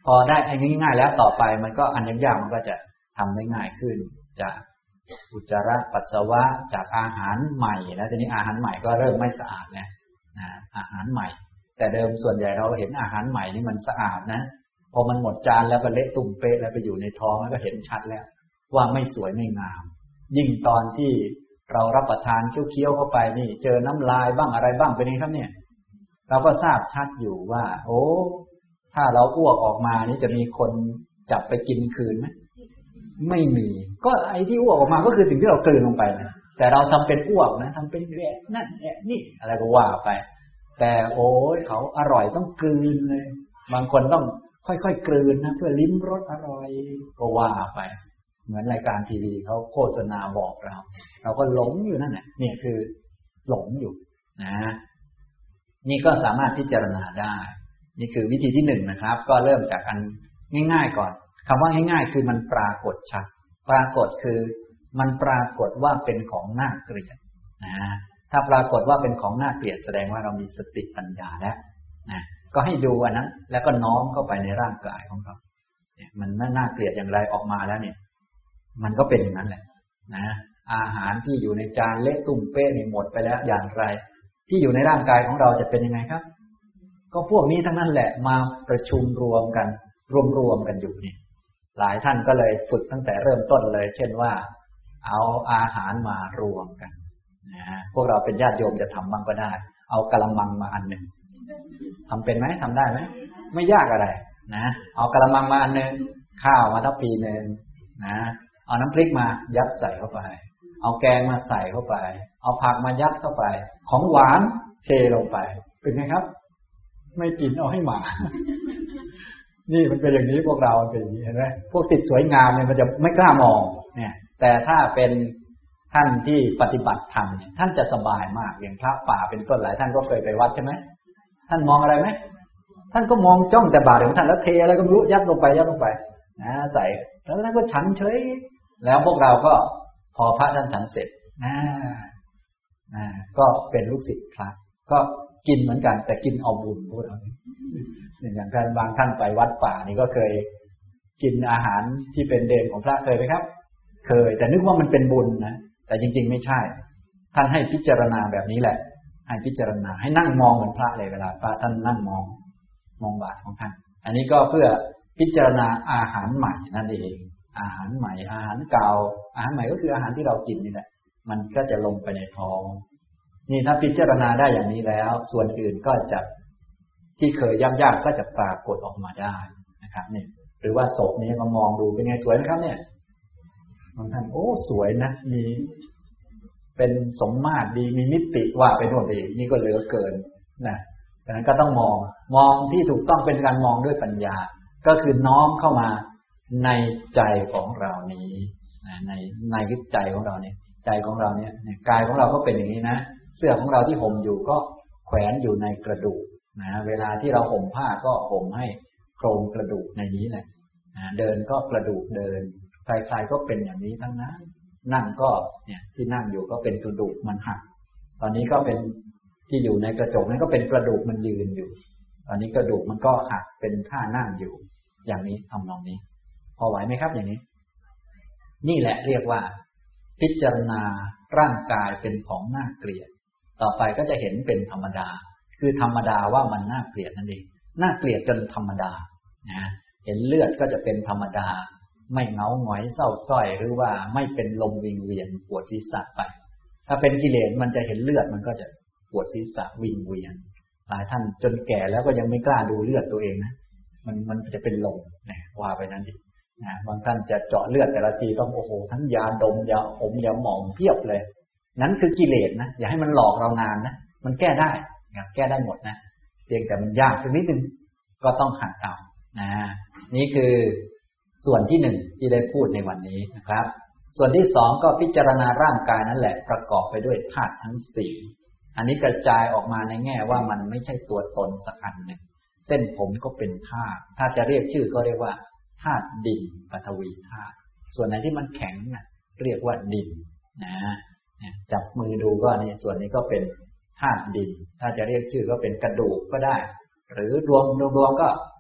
B: พอได้อันนี้ง่ายแล้วต่อไปมันก็อันยากๆมันก็จะทำได้ง่ายขึ้นจากอุจจาระปัสสาวะจากอาหารใหม่แล้วทีนี้อาหารใหม่ก็เริ่มไม่สะอาดแล้วนะอาหารใหม่แต่เดิมส่วนใหญ่เราเห็นอาหารใหม่นี่มันสะอาดนะพอมันหมดจานแล้วก็เละตุ่มเป๊ะแล้วไปอยู่ในท้องแล้วก็เห็นชัดแล้วว่าไม่สวยไม่งามยิ่งตอนที่เรารับประทานเคี้ยวๆเข้าไปนี่เจอน้ำลายบ้างอะไรบ้างเป็นไงครับเนี่ยเราก็ทราบชัดอยู่ว่าโอ้ถ้าเราอ้วกออกมานี่จะมีคนจับไปกินคืนไหมไม่มีก็ไอ้ที่อ้วกออกมาก็คือสิ่งที่เรากลืนลงไปนะแต่เราทำเป็นอ้วกนะทำเป็นแหละนั่นแหละนี่อะไรก็ว่าไปแต่โอ้ยเขาอร่อยต้องกลืนเลยบางคนต้องค่อยๆกลืนนะเพื่อลิ้มรสอร่อยก็ว่าไปเหมือนรายการทีวีเขาโฆษณาบอกเราเราก็หลงอยู่นั่นแหละนี่คือหลงอยู่นะนี่ก็สามารถพิจารณาได้นี่คือวิธีที่หนึ่งนะครับก็เริ่มจากอันง่ายๆก่อนคำว่าง่ายๆคือมันปรากฏชัดปรากฏคือมันปรากฏว่าเป็นของน่าเกลียดนะถ้าปรากฏว่าเป็นของน่าเกลียดแสดงว่าเรามีสติปัญญาแล้วนะก็ให้ดูอันนั้นแล้วก็น้อมเข้าไปในร่างกายของเราเนี่ยมันน่าเกลียดอย่างไรออกมาแล้วเนี่ยมันก็เป็นอย่างนั้นแหละนะอาหารที่อยู่ในจานเละตุ่มเป๊ะนี่หมดไปแล้วอย่างไรที่อยู่ในร่างกายของเราจะเป็นยังไงครับก็พวกนี้ทั้งนั้นแหละมาประชุมรวมกันรวมๆกันอยู่นี่หลายท่านก็เลยฝึกตั้งแต่เริ่มต้นเลยเช่นว่าเอาอาหารมารวมกันนะพวกเราเป็นญาติโยมจะทำบ้างก็ได้เอากะละมังมาอันหนึ่งทำเป็นไหมทำได้ไหมไม่ยากอะไรนะเอากะละมังมาอันหนึ่งข้าวมาทัพพีหนึ่งนะเอาน้ำพริกมายัดใส่เข้าไปเอาแกงมาใส่เข้าไปเอาผักมายัดเข้าไปของหวานเทลงไปเป็นไงครับไม่กินเอาให้หมานี่มันเป็นอย่างนี้พวกเราเป็นอย่างนี้เห็นไหมพวกติดสวยงามเนี่ยมันจะไม่กล้ามองเนี่ยแต่ถ้าเป็นท่านที่ปฏิบัติธรรมเนี่ยท่านจะสบายมากอย่างพระป่าเป็นต้นหลายท่านก็เคยไปวัดใช่ไหมท่านมองอะไรไหมท่านก็มองจ้องแต่บาตรของท่านแล้วเทอะไรก็ไม่รู้ยัดลงไปยัดลงไปนะใส่แล้วท่านก็ฉันเฉยแล้วพวกเราก็พอพระท่านฉันเสร็จนะนะก็เป็นลูกศิษย์พระก็กินเหมือนกันแต่กินเอาบุญพวกเราอย่างท่านบางท่านไปวัดป่านี่ก็เคยกินอาหารที่เป็นเดนของพระเคยไหมครับเคยแต่นึกว่ามันเป็นบุญนะแต่จริงๆไม่ใช่ท่านให้พิจารณาแบบนี้แหละให้พิจารณาให้นั่งมองเหมือนพระเลยเวลาพระท่านนั่งมองมองบาตรของท่านอันนี้ก็เพื่อพิจารณาอาหารใหม่นั่นเองอาหารใหม่อาหารเก่าอาหารใหม่ก็คืออาหารที่เรากินนี่แหละมันก็จะลงไปในท้องนี่ถ้าพิจารณาได้อย่างนี้แล้วส่วนอื่นก็จะที่เคยยากๆก็จะปรากฏออกมาได้นะครับนี่หรือว่าศพนี้มามองดูเป็นไงสวยไหมครับเนี่ยบางท่านโอ้สวยนะมีเป็นสมมาตรดีมีมิติว่าไปโน่นอีกนี่ก็เหลือเกินนะฉะนั้นก็ต้องมองมองที่ถูกต้องเป็นการมองด้วยปัญญาก็คือน้อมเข้ามาในใจของเรานี้ในในใจของเราเนี่ยใจของเราเนี่ยกายของเราก็เป็นอย่างนี้นะเสื้อของเราที่ห่มอยู่ก็แขวนอยู่ในกระดูกนะเวลาที่เราห่มผ้าก็ห่มให้โครงกระดูกในนี้แหละนะเดินก็กระดูกเดินใครๆก็เป็นอย่างนี้ทั้งนั้นนั่งก็เนี่ยที่นั่งอยู่ก็เป็นกระดูกมันหักตอนนี้ก็เป็นที่อยู่ในกระจกนั้นก็เป็นกระดูกมันยืนอยู่ตอนนี้กระดูกมันก็หักเป็นท่านั่งอยู่อย่างนี้ทำนองนี้พอไหวไหมครับอย่างนี้นี่แหละเรียกว่าพิจารณาร่างกายเป็นของน่าเกลียดต่อไปก็จะเห็นเป็นธรรมดาคือธรรมดาว่ามันน่าเกลียดนั่นเองน่าเกลียดจนธรรมดานะเห็นเลือดก็จะเป็นธรรมดาไม่เหงาหงอยเศร้าส้อยหรือว่าไม่เป็นลมวิงเวียนปวดศีรษะไปถ้าเป็นกิเลสมันจะเห็นเลือดมันก็จะปวดศีรษะวิงเวียนหลายท่านจนแก่แล้วก็ยังไม่กล้าดูเลือดตัวเองนะมันมันจะเป็นลมนะว่าไปนั้นดินะบางท่านจะเจาะเลือดแต่ละทีต้องโอ้โหทั้งยาดมยาอมยาหมองเพียบเลยนั้นคือกิเลสนะอย่าให้มันหลอกเรานานนะมันแก้ได้นะแก้ได้หมดนะเพียงแต่มันยากสักนิดนึงก็ต้องหัดเอานะนี่คือส่วนที่หนึ่งที่ได้พูดในวันนี้นะครับส่วนที่สองก็พิจารณาร่างกายนั่นแหละประกอบไปด้วยธาตุทั้งสี่อันนี้กระจายออกมาในแง่ว่ามันไม่ใช่ตัวตนสักอันหนึ่งเส้นผมก็เป็นธาตุถ้าจะเรียกชื่อก็เรียกว่าธาตุดินปฐวีธาตุส่วนไหนที่มันแข็งนะเรียกว่าดินนะจับมือดูก็นี่ส่วนนี้ก็เป็นธาตุดินถ้าจะเรียกชื่อก็เป็นกระดูกก็ได้หรือรวมรวมก็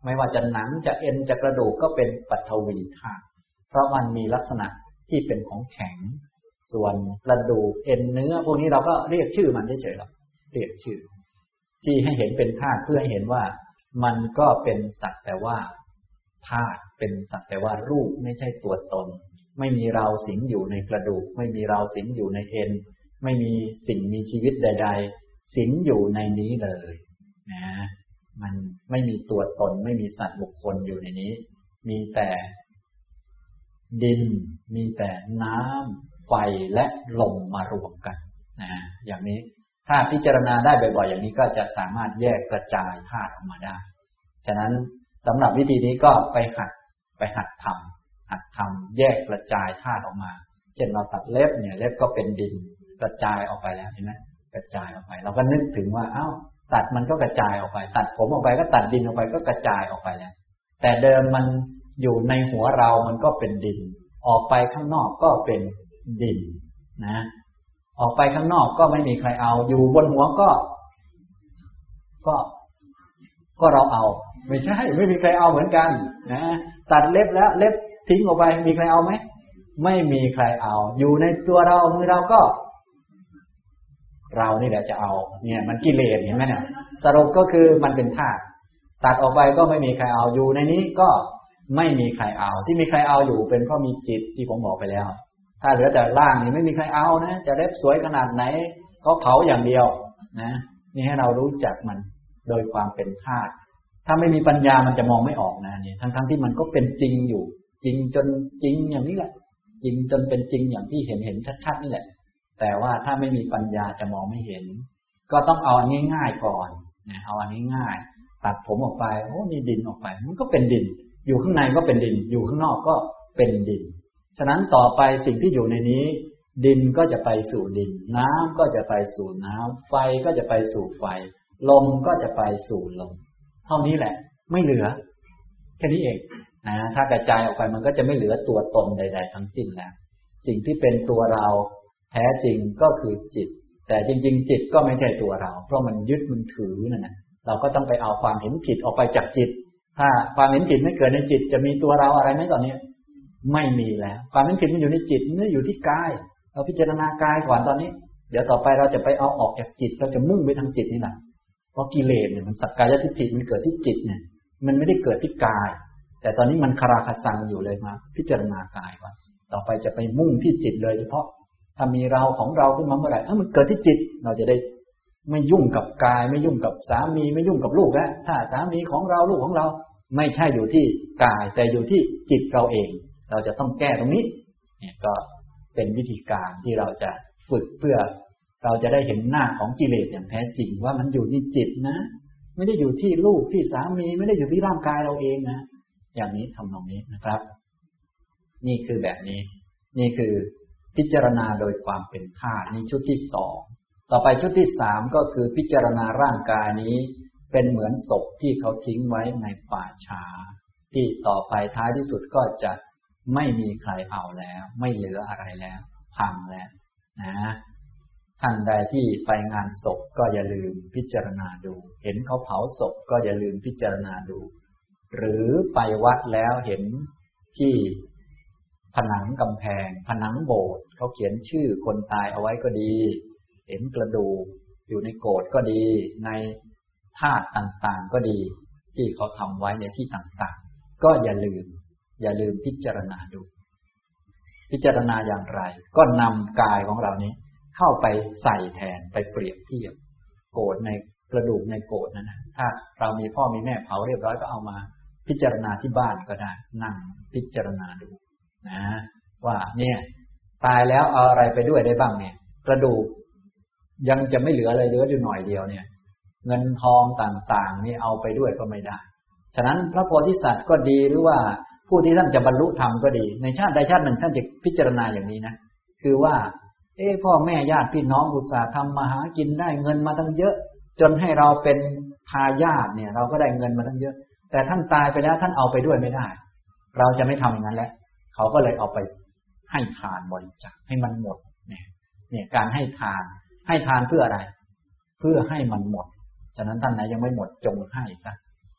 B: ไม่ว่าจะหนังจะเอ็นจะกระดูกก็เป็นปฐวีธาตุเพราะมันมีลักษณะที่เป็นของแข็งส่วนกระดูกเอ็นเนื้อพวกนี้เราก็เรียกชื่อมันเฉยๆหรอกเรียกชื่อที่ให้เห็นเป็นธาตุเพื่อให้เห็นว่ามันก็เป็นสักแต่ว่าธาตุเป็นสักแต่ว่ารูปไม่ใช่ตัวตนไม่มีเราสิงอยู่ในกระดูกไม่มีเราสิงอยู่ในเอ็นไม่มีสิ่งมีชีวิตใดๆสิงอยู่ในนี้เลยนะมันไม่มีตัวตนไม่มีสัตว์บุคคลอยู่ในนี้มีแต่ดินมีแต่น้ำไฟและลมมารวมกันนะอย่างนี้ถ้าพิจารณาได้บ่อยๆอย่างนี้ก็จะสามารถแยกกระจายธาตุออกมาได้ฉะนั้นสำหรับวิธีนี้ก็ไปหัดไปหัดทำหัดทำแยกกระจายธาตุออกมาเช่นเราตัดเล็บเนี่ยเล็บก็เป็นดินกระจายออกไปแล้วเห็นไหมกระจายออกไปเราก็นึกถึงว่าอ้าวตัดมันก็กระจายออกไปตัดผมออกไปก็ตัดดินออกไปก็กระจายออกไปแล้วแต่เดิมมันอยู่ในหัวเรามันก็เป็นดินออกไปข้างนอกก็เป็นดินนะออกไปข้างนอกก็ไม่มีใครเอาอยู่บนหัวก็ก็ก็เราเอาไม่ใช่ไม่มีใครเอาเหมือนกันนะตัดเล็บแล้วเล็บทิ้งออกไปมีใครเอาไหมไม่มีใครเอาอยู่ในตัวเรามือเราก็เรานี่แหละจะเอาเนี่ยมันกิเลสเห็นไหมเนี่ยสรุปก็คือมันเป็นธาตุตัดออกไปก็ไม่มีใครเอาอยู่ในนี้ก็ไม่มีใครเอาที่มีใครเอาอยู่เป็นเพราะมีจิตที่ผมบอกไปแล้วถ้าเหลือแต่ร่างนี่ไม่มีใครเอานะจะเล็บสวยขนาดไหนก็เผาอย่างเดียวนะนี่ให้เรารู้จักมันโดยความเป็นธาตุถ้าไม่มีปัญญามันจะมองไม่ออกนะนี่ทั้งๆที่มันก็เป็นจริงอยู่จริงจนจริงอย่างนี้แหละจริงจนเป็นจริงอย่างที่เห็นเห็นชัดๆนี่แหละแต่ว่าถ้าไม่มีปัญญาจะมองไม่เห็นก็ต้องเอาอันง่ายๆก่อนนะเอาอันง่ายๆตัดผมออกไปโอ้นี่ดินออกไปมันก็เป็นดินอยู่ข้างในก็เป็นดินอยู่ข้างนอกก็เป็นดินฉะนั้นต่อไปสิ่งที่อยู่ในนี้ดินก็จะไปสู่ดินน้ำก็จะไปสู่น้ำไฟก็จะไปสู่ไฟลมก็จะไปสู่ลมเท่านี้แหละไม่เหลือแค่นี้เองนะถ้ากระจายออกไปมันก็จะไม่เหลือตัวตนใดๆทั้งสิ้นแล้วสิ่งที่เป็นตัวเราแท้จริงก็คือจิตแต่จริงๆจิตก็ไม่ใช่ตัวเราเพราะมันยึดมันถือนั่นนะเราก็ต้องไปเอาความเห็นผิดออกไปจากจิตถ้าความเห็นผิดไม่เกิดในจิตจะมีตัวเราอะไรไหมตอนนี้ไม่มีแล้วความเห็นผิดมันอยู่ในจิตมันอยู่ที่กายเราพิจารณากายก่อนตอนนี้เดี๋ยวต่อไปเราจะไปเอาออกจากจิตเราจะมุ่งไปทางจิตนี่แหละเพราะกิเลสเนี่ยมันสักกายทิฏฐิมันเกิดที่จิตเนี่ยมันไม่ได้เกิดที่กายแต่ตอนนี้มันคาราคาซังอยู่เลยมาพิจารณากายก่อนต่อไปจะไปมุ่งที่จิตเลยเฉพาะถ้ามีเราของเราขึ้นมาเมื่อไหร่เอ้ามันเกิดที่จิตเราจะได้ไม่ยุ่งกับกายไม่ยุ่งกับสามีไม่ยุ่งกับลูกแล้วถ้าสามีของเราลูกของเราไม่ใช่อยู่ที่กายแต่อยู่ที่จิตเราเองเราจะต้องแก้ตรงนี้เนี่ยก็เป็นวิธีการที่เราจะฝึกเพื่อเราจะได้เห็นหน้าของกิเลสอย่างแท้จริงว่ามันอยู่ที่จิตนะไม่ได้อยู่ที่ลูกที่สามีไม่ได้อยู่ที่ร่างกายเราเองนะอย่างนี้ทำตรงนี้นะครับนี่คือแบบนี้นี่คือพิจารณาโดยความเป็นธาตุนี่ชุดที่สองต่อไปชุดที่สามก็คือพิจารณาร่างกายนี้เป็นเหมือนศพที่เขาทิ้งไว้ในป่าช้าที่ต่อไปท้ายที่สุดก็จะไม่มีใครเอาแล้วไม่เหลืออะไรแล้วพังแล้วนะท่านใดที่ไปงานศพก็อย่าลืมพิจารณาดูเห็นเขาเผาศพก็อย่าลืมพิจารณาดูหรือไปวัดแล้วเห็นที่ผนังกำแพงผนังโบสถ์เขาเขียนชื่อคนตายเอาไว้ก็ดีเห็นกระดูกอยู่ในโกฐก็ดีในธาตุต่างๆก็ดีที่เขาทำไว้ในที่ต่างๆก็อย่าลืมอย่าลืมพิจารณาดูพิจารณาอย่างไรก็นำกายของเรานี้เข้าไปใส่แทนไปเปรียบเทียบโกฐในกระดูกในโกฐนั้นนะถ้าเรามีพ่อมีแม่เผาเรียบร้อยก็เอามาพิจารณาที่บ้านก็ได้นั่งพิจารณาดูนะว่าเนี่ยตายแล้วเอาอะไรไปด้วยได้บ้างเนี่ยกระดูกยังจะไม่เหลืออะไรเหลืออยู่หน่อยเดียวเนี่ยเงินทองต่างๆนี่เอาไปด้วยก็ไม่ได้ฉะนั้นพระโพธิสัตว์ก็ดีหรือว่าผู้ที่ท่านจะบรรลุธรรมก็ดีในชาติใดชาติหนึ่งท่านจะพิจารณาอย่างนี้นะคือว่าเอ้พ่อแม่ญาติพี่น้องอุตส่าห์ทำมาหากินได้เงินมาตั้งเยอะจนให้เราเป็นทายาทเนี่ยเราก็ได้เงินมาตั้งเยอะแต่ท่านตายไปแล้วท่านเอาไปด้วยไม่ได้เราจะไม่ทำอย่างนั้นแล้วเขาก็เลยเอาไปให้ทานบริจาคให้มันหมดเนี่ยเนี่ยการให้ทานให้ทานเพื่ออะไรเพื่อให้มันหมดฉะนั้นท่านไหนยังไม่หมดจงให้ซะ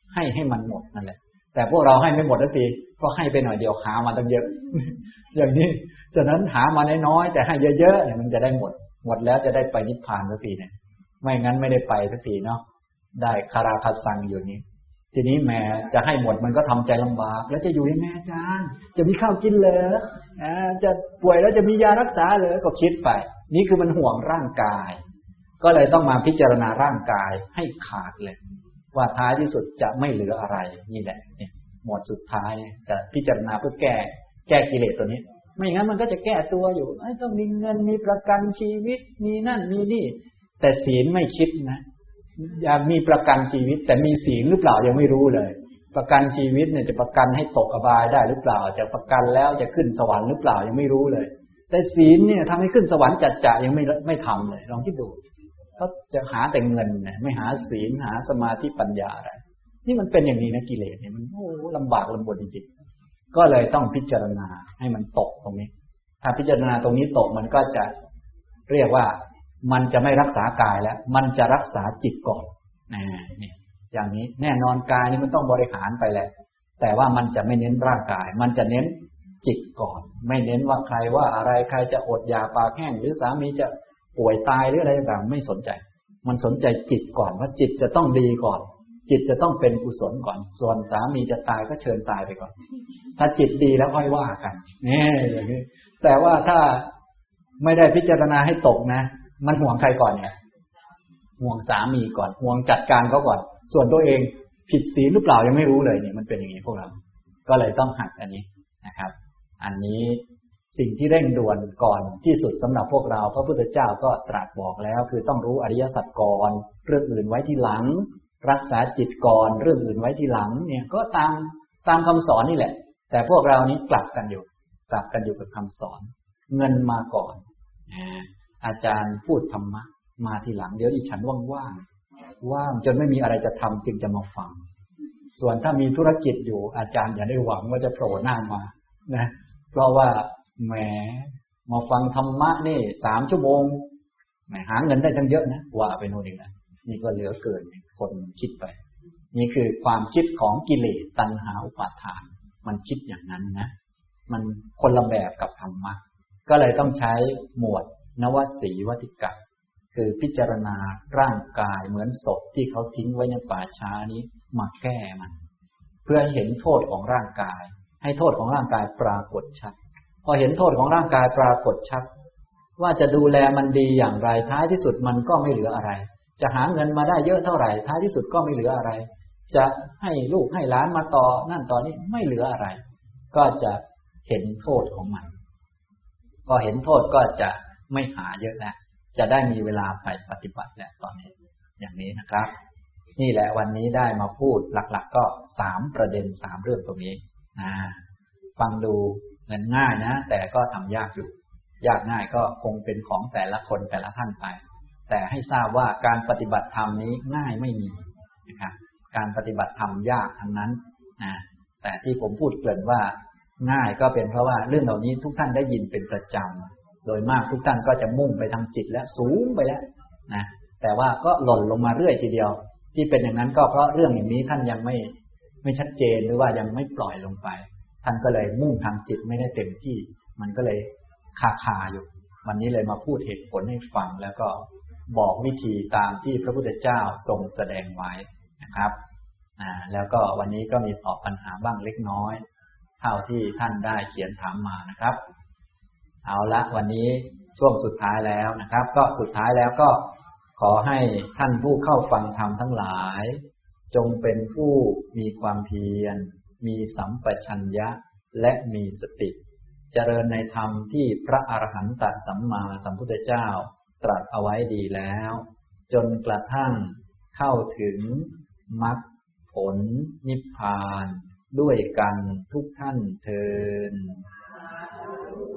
B: ให้ให้มันหมดนั่นแหละแต่พวกเราให้ไม่หมดสักทีเพราะให้ไปหน่อยเดียวหามาตั้งเยอะ อย่างนี้ฉะนั้นหามาน้อยๆแต่ให้เยอะๆเนี่ยมันจะได้หมดหมดแล้วจะได้ไปนิพพานสักทีเนี่ยไม่งั้นไม่ได้ไปสักทีเนาะได้คาราคาซังอยู่นี้ทีนี้แม่จะให้หมดมันก็ทำใจลำบากแล้วจะอยู่ยังไงอาจารย์จะมีข้าวกินเหรออ่าจะป่วยแล้วจะมียารักษาเหรอก็คิดไปนี่คือมันห่วงร่างกายก็เลยต้องมาพิจารณาร่างกายให้ขาดเลยว่าท้ายที่สุดจะไม่เหลืออะไรนี่แหละเนี่ยหมวดสุดท้ายจะพิจารณาเพื่อแก้แก้กิเลสตัวนี้ไม่อย่างนั้นมันก็จะแก้ตัวอยู่ต้องมีเงินมีประกันชีวิตมีนั่นมีนี่แต่ศีลไม่คิดนะอยากมีประกันชีวิตแต่มีศีลหรือเปล่ายังไม่รู้เลยประกันชีวิตเนี่ยจะประกันให้ตกอบายได้หรือเปล่าจะประกันแล้วจะขึ้นสวรรค์หรือเปล่ายังไม่รู้เลยแต่ศีลเนี่ยทำให้ขึ้นสวรรค์จัดจะยังไม่ไม่ทำเลยลองคิดดูเขาจะหาแต่เงินเนี่ยไม่หาศีลหาสมาธิปัญญาอะไรนี่มันเป็นอย่างนี้นะกิเลสเนี่ยมันโอ้ลำบากลำบนจริงๆก็เลยต้องพิจารณาให้มันตกตรงนี้ถ้าพิจารณาตรงนี้ตกมันก็จะเรียกว่ามันจะไม่รักษากายแล้วมันจะรักษาจิตก่อนนี่อย่างนี้แน่นอนกายนี่มันต้องบริหารไปแหละแต่ว่ามันจะไม่เน้นร่างกายมันจะเน้นจิตก่อนไม่เน้นว่าใครว่าอะไรใครจะอดอยากปากแห้งหรือสามีจะป่วยตายหรืออะไรต่างๆไม่สนใจมันสนใจจิตก่อนว่าจิตจะต้องดีก่อนจิตจะต้องเป็นกุศลก่อนส่วนสามีจะตายก็เชิญตายไปก่อนถ้าจิตดีแล้วค่อยว่ากันนี่อย่างนี้แต่ว่าถ้าไม่ได้พิจารณาให้ตกนะมันห่วงใครก่อนเนี่ยห่วงสามีก่อนห่วงจัดการเขาก่อนส่วนตัวเองผิดศีลหรือเปล่ายังไม่รู้เลยเนี่ยมันเป็นอย่างนี้พวกเราก็เลยต้องหัดอันนี้นะครับอันนี้สิ่งที่เร่งด่วนก่อนที่สุดสำหรับพวกเราพระพุทธเจ้าก็ตรัสบอกแล้วคือต้องรู้อริยสัจก่อนเรื่องอื่นไว้ที่หลังรักษาจิตก่อนเรื่องอื่นไว้ที่หลังเนี่ยก็ตามตามคำสอนนี่แหละแต่พวกเรานี้กลับกันอยู่กลับกันอยู่กับคำสอนเงินมาก่อนอาจารย์พูดธรรมะมาทีหลังเดี๋ยวดิฉันว่างๆว่างจนไม่มีอะไรจะทำจึงจะมาฟังส่วนถ้ามีธุรกิจอยู่อาจารย์อย่าได้หวังว่าจะโผล่หน้ามานะเพราะว่าแหมมาฟังธรรมะนี่สามชั่วโมงแหมหาเงินได้ตั้งเยอะนะว่าไปโน่นเองนะนี่ก็เหลือเกินคนคิดไปนี่คือความคิดของกิเลสตัณหาอุปาทานมันคิดอย่างนั้นนะมันคนละแบบกับธรรมะก็เลยต้องใช้หมวดนวสีวัติกะคือพิจารณาร่างกายเหมือนศพที่เขาทิ้งไว้ในป่าช้านี้มาแก้มันเพื่อเห็นโทษของร่างกายให้โทษของร่างกายปรากฏชัดพอเห็นโทษของร่างกายปรากฏชัดว่าจะดูแลมันดีอย่างไรท้ายที่สุดมันก็ไม่เหลืออะไรจะหาเงินมาได้เยอะเท่าไหร่ท้ายที่สุดก็ไม่เหลืออะไรจะให้ลูกให้หลานมาต่อนั่นต่อนี้ไม่เหลืออะไรก็จะเห็นโทษของมันพอเห็นโทษก็จะไม่หาเยอะแล้วจะได้มีเวลาไปปฏิบัติแล้วตอนนี้อย่างนี้นะครับนี่แหละวันนี้ได้มาพูดหลักๆก็สามประเด็นสามเรื่องตรงนี้นะฟังดูเงินง่ายนะแต่ก็ทำยากอยู่ยากง่ายก็คงเป็นของแต่ละคนแต่ละท่านไปแต่ให้ทราบว่าการปฏิบัติธรรมนี้ง่ายไม่มีนะครับการปฏิบัติธรรมยากทั้งนั้นนะแต่ที่ผมพูดเกริ่นว่าง่ายก็เป็นเพราะว่าเรื่องเหล่านี้ทุกท่านได้ยินเป็นประจำโดยมากทุกท่านก็จะมุ่งไปทางจิตและสูงไปแล้วนะแต่ว่าก็หล่นลงมาเรื่อยทีเดียวที่เป็นอย่างนั้นก็เพราะเรื่องอย่างนี้ท่านยังไม่ไม่ชัดเจนหรือว่ายังไม่ปล่อยลงไปท่านก็เลยมุ่งทางจิตไม่ได้เต็มที่มันก็เลยคาคาอยู่วันนี้เลยมาพูดเหตุผลให้ฟังแล้วก็บอกวิธีตามที่พระพุทธเจ้าทรงแสดงไว้นะครับอ่าแล้วก็วันนี้ก็มีตอบปัญหาบ้างเล็กน้อยเท่าที่ท่านได้เขียนถามมานะครับเอาละวันนี้ช่วงสุดท้ายแล้วนะครับก็สุดท้ายแล้วก็ขอให้ท่านผู้เข้าฟังธรรมทั้งหลายจงเป็นผู้มีความเพียรมีสัมปชัญญะและมีสติเจริญในธรรมที่พระอรหันตสัมมาสัมพุทธเจ้าตรัสเอาไว้ดีแล้วจนกระทั่งเข้าถึงมรรคผลนิพพานด้วยกันทุกท่านเทอญ